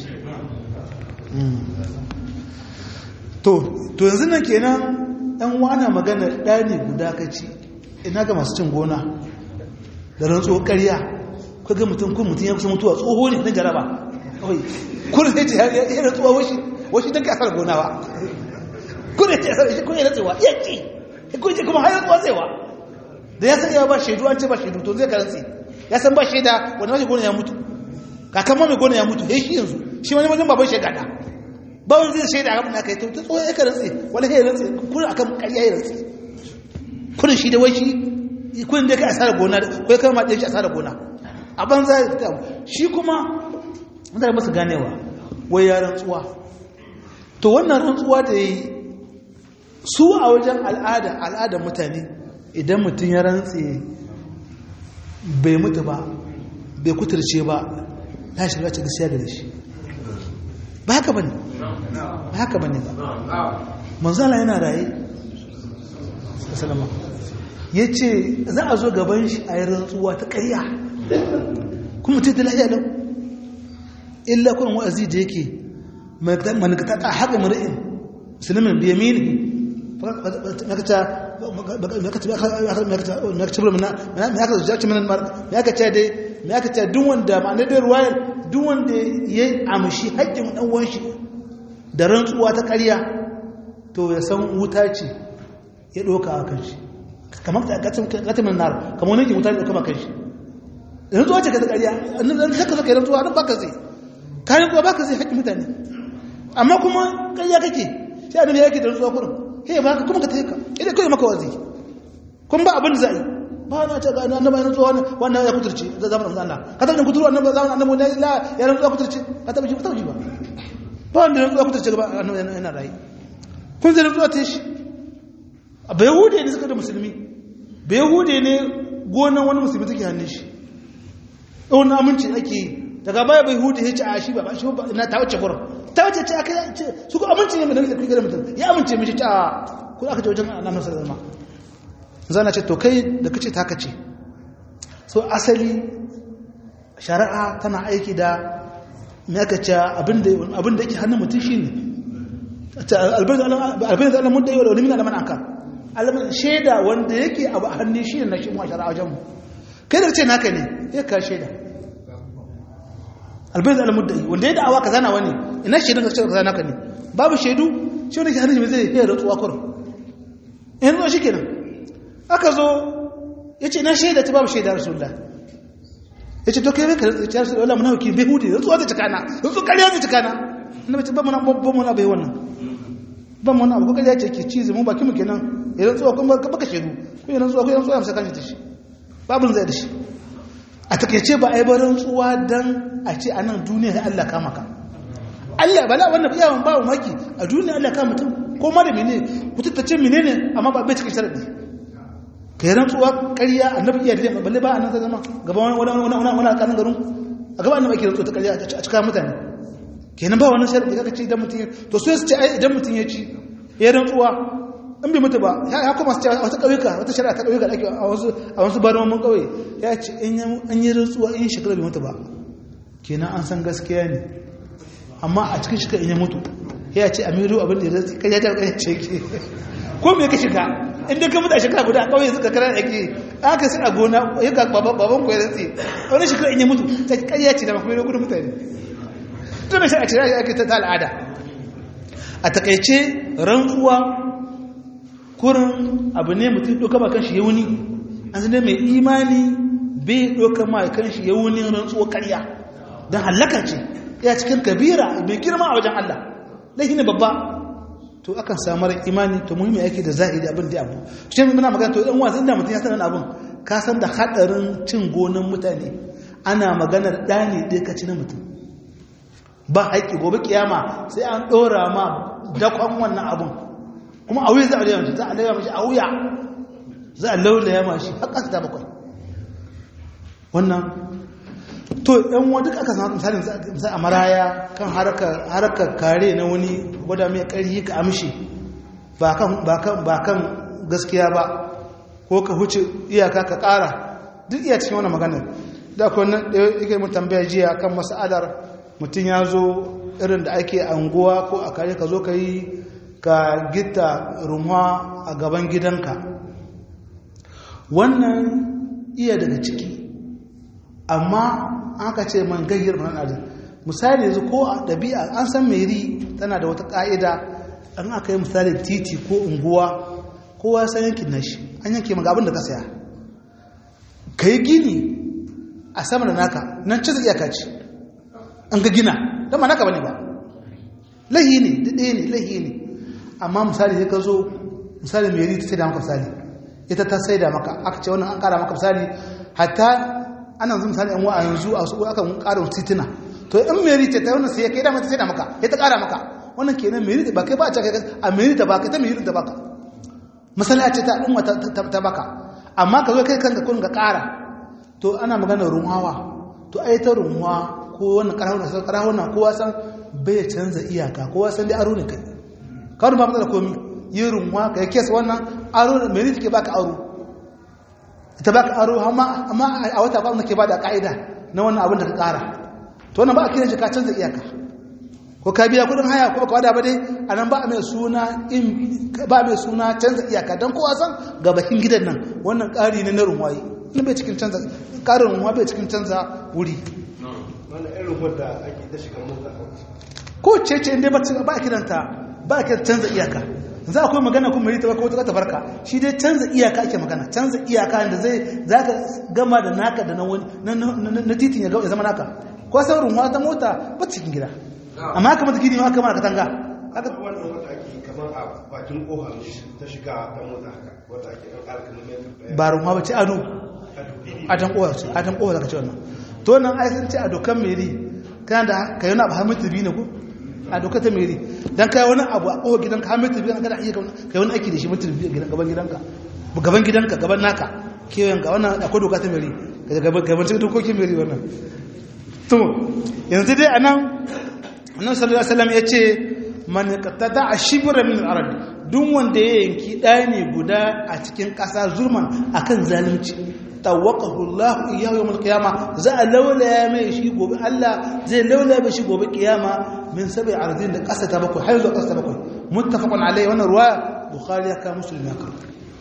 to yanzu nan kenan ɗan wana magana ɗani guda kaci ina ga masu cin gona da rantsuwar ƙarya ko ga mutum ya kusa mutuwa tsoho ne na jaraba kun sai ce ya rantsuwa washi don kasar gona ba kun ya ce asar shi kun ya rantsuwa ya ce kun ce kuma hayar tsuwa tsewa da ya san ya ba shaidu an ce ba shaidu to zai karantsi ya san ba shaida wani mashi gona ya mutu kakan mai gona ya mutu ya shi yanzu shi wani wajen baban shaidada ba wani zai shaida abin da aka yi to tsohon ya karantsi wani ya rantsi kun akan ƙarya ya rantsi kun shi da wai shi kun da kai asarar gona ko ya kama ɗaya shi asarar gona a banza ya fita shi kuma mutane masu ganewa wai ya rantsuwa to wannan rantsuwa da ya yi su a wajen al'adar mutane idan mutum ya rantse bai mutu ba bai kuturce ba ta shiga cikin siya da shi ba haka bane ba haka bane ba manzala yana raye sallama yace za a zo gaban shi a yi rantsuwa ta ƙarya kuma mutum da lafiya lau illa kun wa'azi da yake man ka ta haƙa mar'in musulmin bi yamini duk wanda ma'ana da ruwayar duk wanda ya amshi haƙƙin ɗan wanshi da rantsuwa ta ƙarya to ya san wuta ce ya ɗoka a kan shi kamar katimin nar kamar wani ke wuta ya ɗoka a kan shi rantsuwa ce ka ta ƙarya annan haka zaka yi rantsuwa nan baka zai kayan kuwa baka zai haƙƙin mutane amma kuma ƙarya kake sai annabi yake da rantsuwa kurin he ba ka kuma ka taika idan kai maka wazi kun ba abin da zai ba na ce ga annabi yana zuwa wannan ya kuturce da zamanin Allah ka tabbata kuturu annabi zamanin annabi la ya rantsuwa kuturce ka tabbata ba ba wanda rantsuwa kuturce ga annabi yana rayi kun zai rantsuwa ta shi ba yahude ne suka da musulmi ba yahude ne gonan wani musulmi take hannun shi don aminci ake daga baya ba yahude ya ce a shi ba shi ba na ta wace gurin ta wace ce aka ce su ko amince ne mai da kuke da mutum ya amince mishi ta ko aka ce wajen annabi sallallahu alaihi wasallam zana ce to kai da kace ta kace so asali shari'a tana aiki da me aka ce abinda yake hannun mutum shine albayna Allah mun da yau da wani mina da man aka alaman sheda wanda yake abu hannun shi ne na shi mu shari'a wajen mu kai da kace naka ne ya ka sheda albayna Allah mun da wanda ya da'awa kaza na wani ina shedun ka ce kaza naka ne babu shedu shi ne ke hannun shi zai yi rantsuwa kurum in ruwa shi kenan aka zo ya ce na shaida ta babu shaida rasulullah ya ce to kai ka ya rasulullah muna hukki bai hudu rantsuwa ta cikana rantsuwa ƙarya ta cikana annabi ce ba muna bai wannan ba muna abu ƙarya ce ke cizi mu baki mu kenan ya rantsuwa kuma baka shaidu ko ya rantsuwa ko ya rantsuwa ya saka shi ta shi babun zai da shi a takeice ba ai ba rantsuwa dan a ce a nan duniya ya Allah kama ka Allah bala wannan iyawan babu maki a duniya Allah kama mutum ko ma da menene mutum ta ce menene amma ba bai cikin sharadi kai rantsuwa ƙarya annabi iya da balle ba annabi zama gaban wani alƙalin garin a gaban annabi ake rantsuwa ta ƙarya a cikin mutane kenan ba wannan sharadi kaka ce idan mutum to so su ce ai idan mutum ya ci ya rantsuwa in bai mutu ba ya kuma su ce wata ƙauyuka wata shari'a ta ƙauyuka da ake a wasu baromin ƙauye ya ce in yi rantsuwa in shekara bai mutu ba kenan an san gaskiya ne amma a cikin shekara in ya mutu ya ce amiru abin da ya rantsi ƙarya ta ƙarya ce ke ko me ka shiga inda ka mutu a shekara guda a ƙauye suka kara ake aka sai a gona ya ga baban ku ya rantsi wani shekara in ya mutu ta ƙarya ce da mafi yau gudun mutane tun da shi a shirya ake ta al'ada a takaice rantsuwa kurin abu ne mutum ɗauka ma kanshi ya wuni an zane mai imani bai ɗauka ma kanshi ya wuni rantsuwa ƙarya don hallaka ce ya cikin kabira mai girma a wajen Allah laifi ne babba to akan samar imani to muhimmi yake da zahiri abin da abu shi ne muna magana to dan wasu inda mutum ya sanar abin ka san da hadarin cin gonan mutane ana maganar ɗani ɗaya ka ci na mutum ba haƙƙi gobe kiyama sai an ɗora ma dakon wannan abin kuma a wuya za a laulaya mashi a wuya za a laulaya mashi har ƙasa ta bakwai wannan to yan wadda aka samu misalin a maraya kan harkar kare na wani gwada mai ƙarfi ka amshi ba kan gaskiya ba ko ka huce iyaka ka ƙara duk iya cikin wani maganar da akwai wannan da yake mun tambaya jiya kan mas'alar mutum ya zo irin da ake anguwa ko a kare ka zo ka yi ka gita rumwa a gaban gidanka wannan iya daga ciki amma aka ce man gayyar man adin misali yanzu ko a ɗabi'a an san meri tana da wata ƙa'ida an aka yi misali titi ko unguwa kowa san yankin nashi an yanke maga abin da ka saya ka yi gini a sama da naka nan cikin iyaka ce an ga gina don ma naka ba ne ba lahi ne daɗe ne lahi ne amma misali sai ka zo misali meri ta sai da maka misali ita ta sai da maka aka ce wannan an ƙara maka misali hatta ana zuwa misali yan wa'a yanzu a su aka ƙara titina to in meri ce ta wannan sai kai da mata sai da maka ya ta ƙara maka wannan kenan meri ba kai ba a ce a meri da baka ta meri da baka misali a ce ta ɗin ta baka amma ka zo kai kanka kun ga ƙara to ana magana runhawa to ai ta runhawa ko wannan ƙarahuna kowa san bai canza iyaka kowa san dai aro ne kai kawai ba mu da komi yi runhawa ka yi kesa wannan aro ne meri take baka aro ita baka aro amma a wata ba ke bada ka'ida na wannan abin da ka ƙara to wannan ba a kiran shi ka canza iyaka ko ka biya kudin haya ko baka wada ba dai anan ba mai suna canza iyaka dan kowa san ga bakin gidan nan wannan ƙari ne na runwayi in bai cikin canza ƙarin runwa bai cikin canza wuri wannan irin wanda ake ta shiga mota ko ce inda ba a kiranta ba a kiran canza iyaka za akwai magana kuma yi ta ko ta barka shi dai canza iyaka ake magana canza iyaka da za ka gama da naka da na titin ya zama naka ko saurin wata mota ba cikin gida amma haka mata gini ma aka mara katanga wannan wata ake kamar a bakin kohar ta shiga ta mota haka wata ake ɗan alkalin ba runwa ba ce ado adon kohar ce adon kohar zaka ce wannan to wannan ai sun ce a dokan meri kana da ka yi wani abu hamitu biyu ne ko a doka ta meri dan kai wani abu a kohar gidanka hamitu biyu kana iya kai wani aiki da shi mutum biyu gaban gidanka gaban naka kewayen ga wannan akwai doka ta meri gaban cikin dokokin meri wannan to yanzu dai anan annabi sallallahu alaihi wasallam yace man qatada ashibra min al-ard duk wanda ya yanki dani guda a cikin ƙasa zulman akan zalunci tawaqahu Allah iyyahu yawm al-qiyamah za a laulaya mai shi gobe Allah zai laulaya mai shi gobe kiyama min sabai ardin da ƙasa ta bakwai har zuwa ƙasa ta bakwai muttafaqun alayhi wannan ruwaya bukhari ya ka muslim ya ka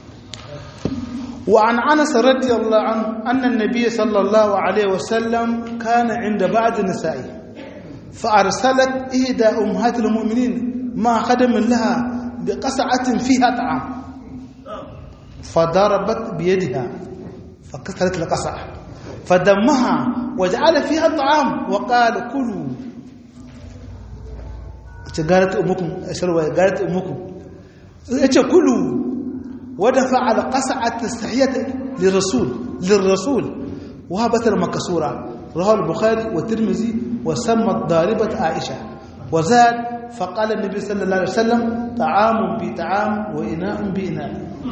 وعن أنس رضي الله عنه أن النبي صلى الله عليه وسلم كان عند بعض نسائه فأرسلت إحدى أمهات المؤمنين ما خدم لها بقصعة فيها طعام فضربت بيدها فكسرت القصعة فدمها وجعل فيها الطعام وقال كلوا قالت أمكم قالت أمكم كلوا ودفع القصعة السحية للرسول وهبت المكسورة رواه البخاري والترمذي وسمى الضاربة عائشة وزاد فقال النبي صلى الله عليه وسلم طعام بطعام وإناء بإناء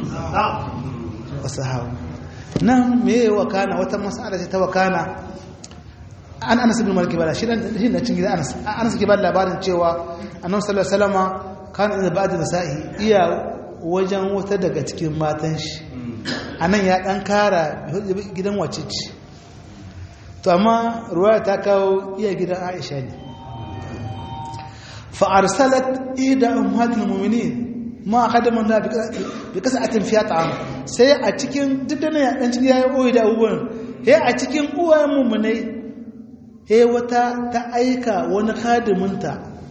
وصحابه نعم مي وكان وتمسألة توكانا an Anas ibn Malik bala shi na cin gida Anas ke ba labarin cewa Annabi sallallahu alaihi wasallam kana da ba'da nasa'i iya wajen wata daga cikin matan shi anan ya dan kara gidan wacece to amma ruwaya ta kawo iya gidan Aisha ne fa arsalat ida ummatul mu'minin ma khadaman da bi kasatin fiya ta'am sai a cikin diddana ya dan cikin yayi oyi da abubuwan a cikin uwayen mu'minai wata ta aika wani khadiminta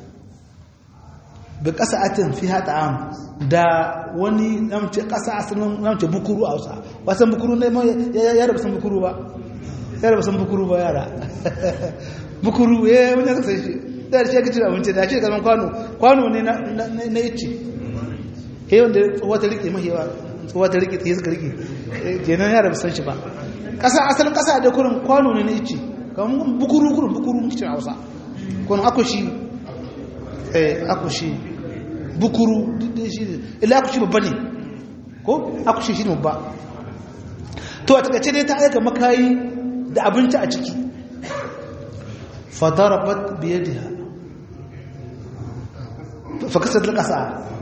bi kasa'atin fiha ta'am da wani namce kasa asalin namce bukuru a Hausa wasan bukuru ne ya rabu san bukuru ba ya rabu san bukuru ba yara bukuru wani ka san shi da shi kace abinci da shi kaman kwano ne na ice wanda wata rike mahewa wata rike ta yi suka rike kenan ya rabu san shi ba kasa asalin kasa da kurin kwano ne na ice kaman bukuru kicin Hausa kun akushi akushi bukuru duk shi ne illa akushi babba ne ko akushi shi ne babba to a takaice dai ta aika makayi da abinci a ciki fadarabat biyadiha fa kasat alqasa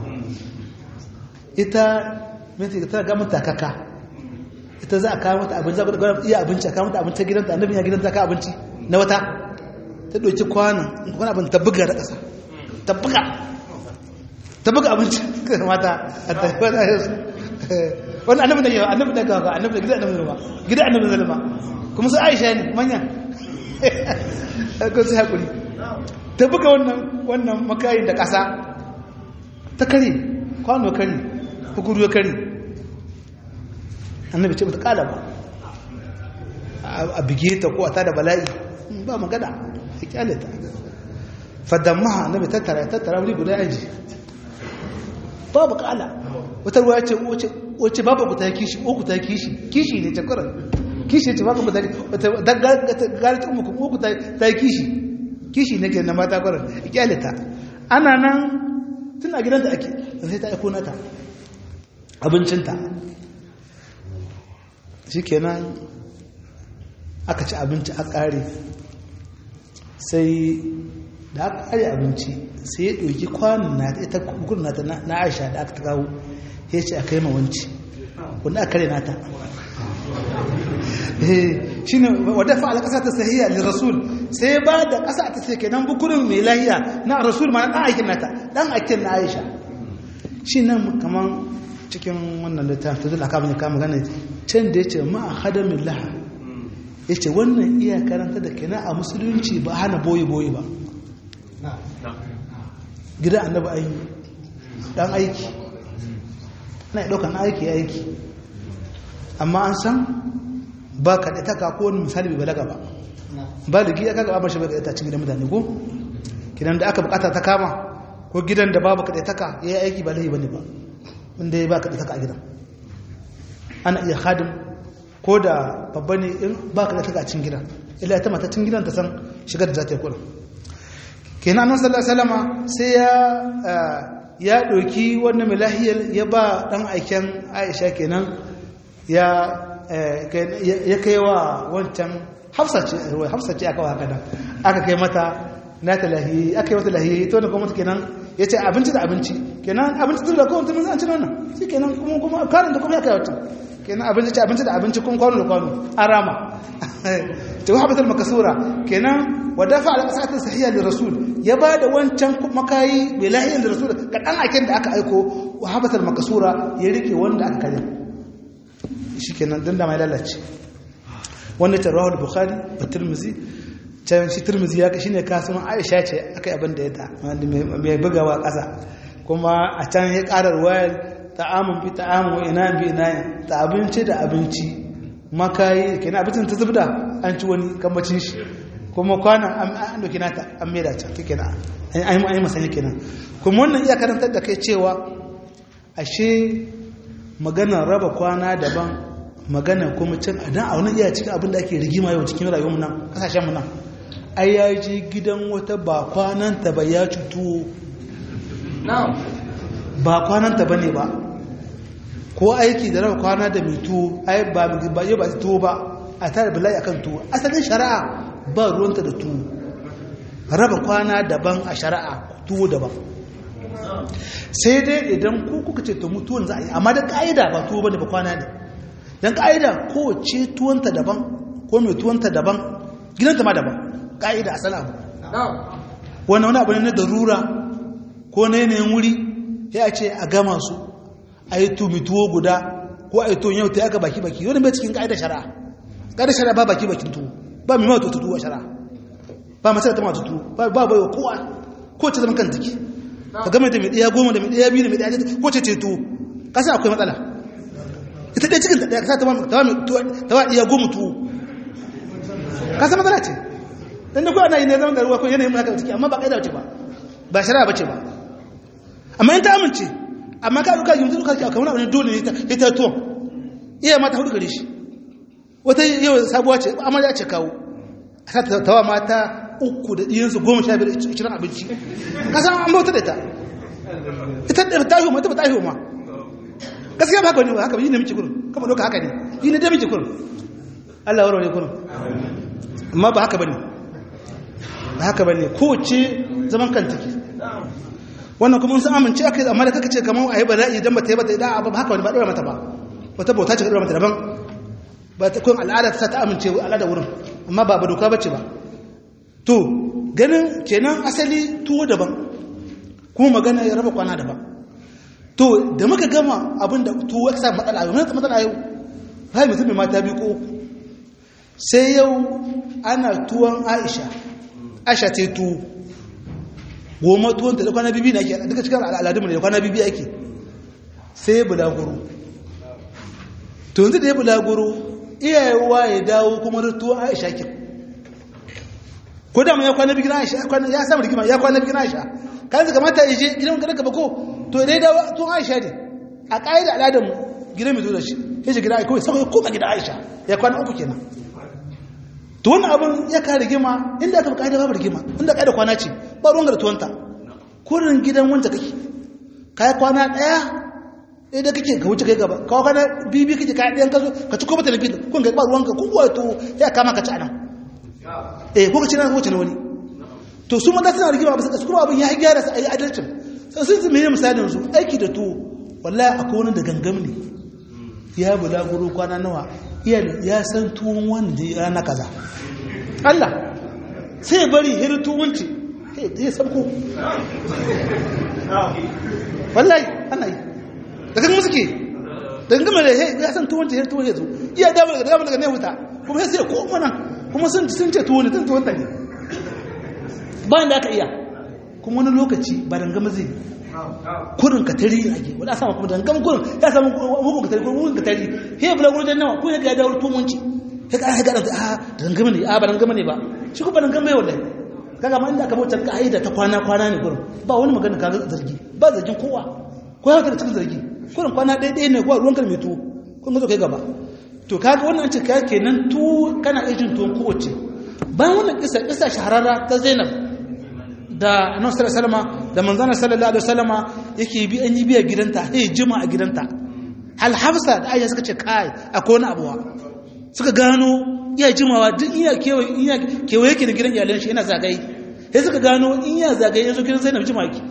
ita mace ta ga mata kaka ita za a kawo mata abinci za a iya abinci a kawo mata abinci gidanta annabi ya gidanta ka abinci na wata ta doki kwanan abin ta buga da ƙasa ta buga abinci mata a tafiya da yasu wani annabi da yawa annabi da gawa annabi da gida annabi zalma gida annabi zalma kuma su aisha ne manya ko su haƙuri ta buga wannan makayin da ƙasa ta kare kwano kare hukuru ya kare annabi ce ba ta ƙala ba a bige ta ko a tada bala'i ba magana ya kyale ta fadammaha annabi tattara wuri guda yaji babu ƙala wata ruwa ce wace babu ku ta kishi ko ku ta kishi ne cakwarar kishi ce babu ku ta garci umu ko ku ta kishi ne ke na mata kwarar ya kyale ta ana nan tun a gidan da ake sai ta aiko nata abincinta shi kenan aka ci abinci a ƙare sai da aka ƙare abinci sai ya ɗauki kwanan na ita kukurin nata na aisha da aka kawo ya ce a kai mawanci wanda aka kare nata shi ne wadda fa'ala ƙasa ta sahiya da rasul sai ba da ƙasa ta sai kenan bukurin mai lahiya na rasul ma ɗan aikin nata ɗan aikin na aisha shi nan kamar cikin wannan littafin ta zuwa kama kama gane can da ya ce ma'a hadamin laha ya ce wannan iya karanta da kina a musulunci ba hana boye-boye ba gida annabi ayi dan aiki na yi ɗaukan aiki amma an san ba ka ɗata ka ko wani misali bai balaga ba ba da giya kaga ba shi bai kaɗata cikin gidan mutane ko gidan da aka bukata ta kama ko gidan da babu kaɗata ka ya yi aiki ba laifi ba ne ba wanda ya ba kaɗata ka a gidan ana iya hadim ko da babba ne in ba ka da taka a cikin gidan ila ta mata cikin gidan ta san shigar da za ta yi kuɗin kenan annabi sallallahu alaihi wasallama sai ya ɗauki wannan milahiyar ya ba ɗan aiken Aisha kenan ya kai wa wancan Hafsa ce aka waka da aka kai mata na ta lahiyi aka yi wata lahiyi to ne kuma kenan ya ce abinci da abinci kenan abinci da kowane tunan an ci wannan shi kenan kuma karin da kuma ya kai wata kenan abinci da abinci kun kwano da kwano an rama ta wahabatar makasura kenan wadda fa'ala ƙasatun sahiya da rasul ya ba da wancan makayi mai lahiyar da rasul ga ɗan aiken da aka aiko wahabatar makasura ya rike wanda aka karya shi kenan don da mai lalace wanda ta rawar bukhari da turmuzi can shi turmuzi ya shi ne kasuwan aisha ce aka yi abin da ya ta mai bugawa ƙasa kuma a can ya ƙarar wayar ta'amun bi ta'amun wa ina bi ina ta abinci da abinci makayi kenan abincin ta zubda an ci wani kambacin shi kuma kwanan an doki nata an mera ta kenan an yi masanya kenan kuma wannan iya karantar da kai cewa ashe maganar raba kwana daban magana kuma cin adan a wani iya cikin abin da ake rigima yau cikin rayuwar nan kasashen mu nan ai ya je gidan wata ba kwananta ba ya ci tuwo ba kwananta ba ne ba ko aiki da raba kwana da mai tuwo ai ba yau ba tuwo ba a tare bala'i akan tuwo asalin shari'a ba ruwanta da tuwo raba kwana daban a shari'a tuwo daban sai dai idan ku kuka ce to mutuwan za a yi amma da ka'ida ba tuwo bane ba kwana ne dan ka'ida kowace tuwanta daban ko mai tuwanta daban gidanta ma daban ka'ida asali abu wani abu ne na darura ko na yanayin wuri ya ce a gama su a yi tuwo guda ko a yi tuwon yau ta yaka baki-baki wani mai cikin ka'ida shari'a ka'ida shari'a ba baki-bakin tuwo ba mai mawata tuwo a shari'a ba mace da ta mawata tuwo ba bai wa kowa ko ce zama kan jiki ka gama da mai ɗaya goma da mai ɗaya biyu da mai ɗaya ko ce ce tuwo kasa akwai matsala ita ɗaya cikin ɗaya kasa ta wa ɗaya goma tuwo kasa matsala ce dan da kuwa ana yi ne zama da ruwa ko yanayin mulaka ciki amma ba ƙaida ce ba ba shari'a ba ce ba amma in ta amince amma ka duka yi mutu duka kamar wani dole ne ta tuwon iya mata hudu gare shi wata yau sabuwa ce amma ya ce kawo a tawa mata uku da ɗiyansu 15-20 abinci kasan an bauta da ta ita da ta haihu ta haihu ma gaskiya ba haka ne haka yi ne miki kurin kuma doka haka ne yi ne da miki kurin Allah warware kurin amma ba haka bane ba haka bane ko ce zaman kanta ke wannan kuma sun amince akai amma da kaka ce kamar ayi bala'i dan bata yi bata da ba haka wani ba dora mata ba wata bauta ce dora mata daban ba ta kun al'ada ta amince al'ada wurin amma ba doka bace ba to ganin kenan asali tuwo daban kuma magana ya raba kwana daban to da muka gama abinda tuwo ya sa matsala yau matsala yau hai mutum mai mata biyu ko sai yau ana tuwon Aisha ta tuwo goma tuwon ta da kwana bibi na ake duka cikin al'adunmu da kwana bibi ake sai ya bulaguro to yanzu da ya bulaguro iyayewa ya dawo kuma da tuwon Aisha kin ko da mu ya kwana bibi na Aisha ya samu rigima ya kwana bibi na Aisha kan zaka mata yaje gidan ka daga bako to dai dawo tuwon Aisha ne a kaida al'adunmu gidan mai zo da shi yaje gidan Aisha kawai sai ko ba gidan Aisha ya kwana uku kenan to wannan abin ya ka rigima inda aka kaida babu rigima inda kaida kwana ce ba ruwan ga tuwanta kurin gidan wanda kake kai kwana daya da kake ka wuce kai gaba ka kwana bibi kake kai ɗayan kazo ka ci ko mata labi kun ga ba ruwan ka kun wato ya kama ka ci anan ko ka ci nan ko ci wani to su mata suna rigima ba su kuma abin ya gyara su ayi adalcin sai sun zame misalin su aiki da tuwo wallahi akwai wani da gangam ne ya bulaguro kwana nawa ya san tuwon wanda ya na kaza Allah sai bari hirin tuwonci ya sabko wallahi ana yi daga kuma suke daga gama da ya san tuwonci hirin tuwon ya zo iya damar daga ne wuta kuma ya sai koma nan kuma sun ce tuwon tun tuwon ne bayan da aka iya kuma wani lokaci ba dangama zai kurin katari ake wanda sama kuma dangam kurin ya samu hukun katari kurin katari he bula gurin nawa ko ya ga dawo tumunci he ga da dangam ne ba dangam ne ba shi ko ba dangam mai wallahi kaga ma inda aka bauta ka aida ta kwana ne kurin ba wani magana ka zargi ba zargin kowa ko ya ga cikin zargi kurin kwana ɗaya ne ko ruwan kalme tuwo kun zo kai gaba to kaga wannan ce kai kenan tuwo kana ejin tuwon kowace bayan wannan kisa shahararra ta Zainab da annabi sallallahu alaihi wasallam da manzon sallallahu alaihi wasallam yake bi an yi biya gidanta jima a gidanta hal Hafsa da Aisha suka ce kai akwai wani abuwa suka gano iya jimawa duk iya kewaye yake da gidan iyalan shi yana zagaye sai suka gano in ya zagaye yazo gidan Zainab jima yake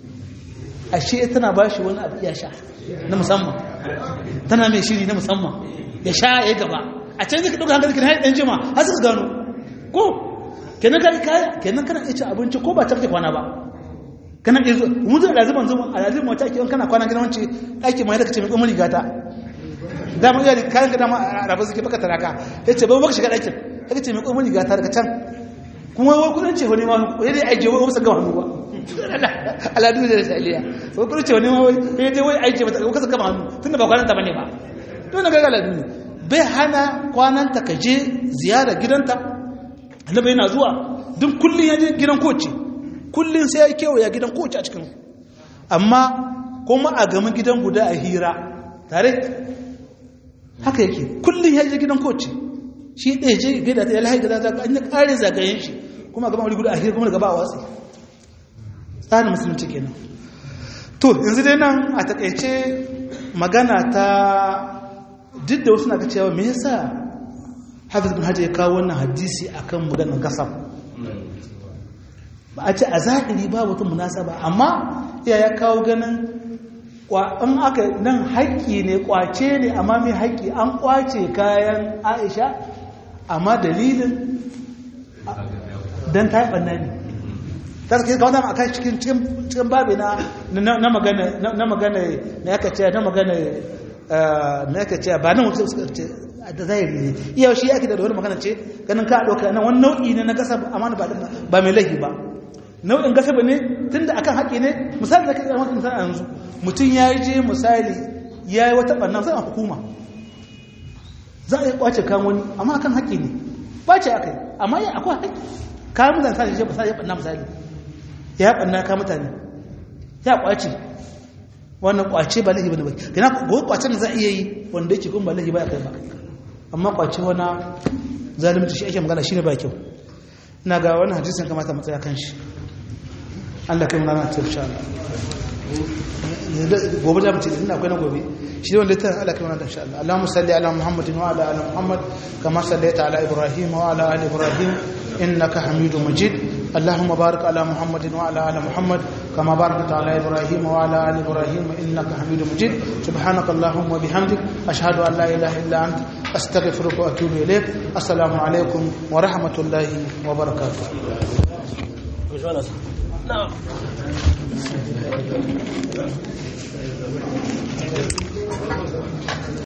ashe tana bashi wani abu ya sha na musamman tana mai shiri na musamman ya sha ya gaba a can zai dauka hankali kin dan jima har suka gano ko kenan kana iya cin abinci ko ba tarke kwana ba kana iya zuwa mun da laziman zuwa alazimin wata ake kana kwana gidan wance daki mai da kace mai tsomin rigata da mun iya kayan ka dama arabu suke baka taraka yace ba baka shiga dakin kace mai tsomin rigata daga can kuma wai kudin ce wani ma wai dai aije wai musa ga hannu ba aladu da saliya wai kudin ce wani ma wai dai wai aije mata ka saka hannu tunda ba kwanan ta bane ba to na ga aladu bai hana kwanan ta kaje ziyara gidanta annabi yana zuwa duk kullun ya je gidan koci kullun sai ya kewaya gidan koci a cikin amma kuma a gama gidan guda a hira tare haka yake kullun ya je gidan koci shi ɗaya je gida ta yalhai gida zaka an yi ƙare zagayen shi kuma gama wuri guda a hira kuma daga ba a watsi tsarin musulunci kenan to yanzu dai nan a takaice magana ta duk da wasu na ga cewa me yasa Hafiz bin Hajar ya kawo wannan hadisi akan maganar gasar ba a ce a zahiri ba wata munasaba amma ya kawo ganin in aka nan haƙƙi ne ƙwace ne amma mai haƙƙi an ƙwace kayan Aisha amma dalilin don ta yi ɓanna ne ta suke kawo dama a kai cikin babi na magana na yaka ce ba nan wasu suka ce da zahiri ne iya shi yake da wani magana ce ganin ka ɗauka nan wani nau'i ne na gasa amma ba mai laifi ba nau'in gasa ba ne tun da akan haƙi ne misali da ka yi wata misali a yanzu mutum ya yi je misali ya yi wata ɓanna sai a hukuma za a yi ƙwace kan wani amma akan haƙi ne ba ce aka yi amma ya akwai haƙi kayan mutane sa shi misali ya ɓanna misali ya ɓanna ka mutane ya ƙwace wannan ƙwace ba laifi ba ne ba gina gobe ƙwacen da za a iya yi wanda yake kuma ba laifi ba ya kai ba amma ƙwace wani zalimci shi ake magana shi ne ba kyau ina ga wani hadisin kamata matsaya kan shi Allah kai mu rana ta insha Allah gobe da mutum ina akwai na gobe shi wanda ta ala kai wannan insha Allah Allahumma salli ala Muhammadin wa ala ali Muhammad kama sallaita ala Ibrahim wa ala ali Ibrahim innaka Hamidum Majid اللهم بارك على محمد وعلى ال محمد كما باركت على ابراهيم وعلى ال ابراهيم انك حميد مجيد سبحانك اللهم وبحمدك اشهد ان لا اله الا انت استغفرك واتوب اليك السلام عليكم ورحمه الله وبركاته نعم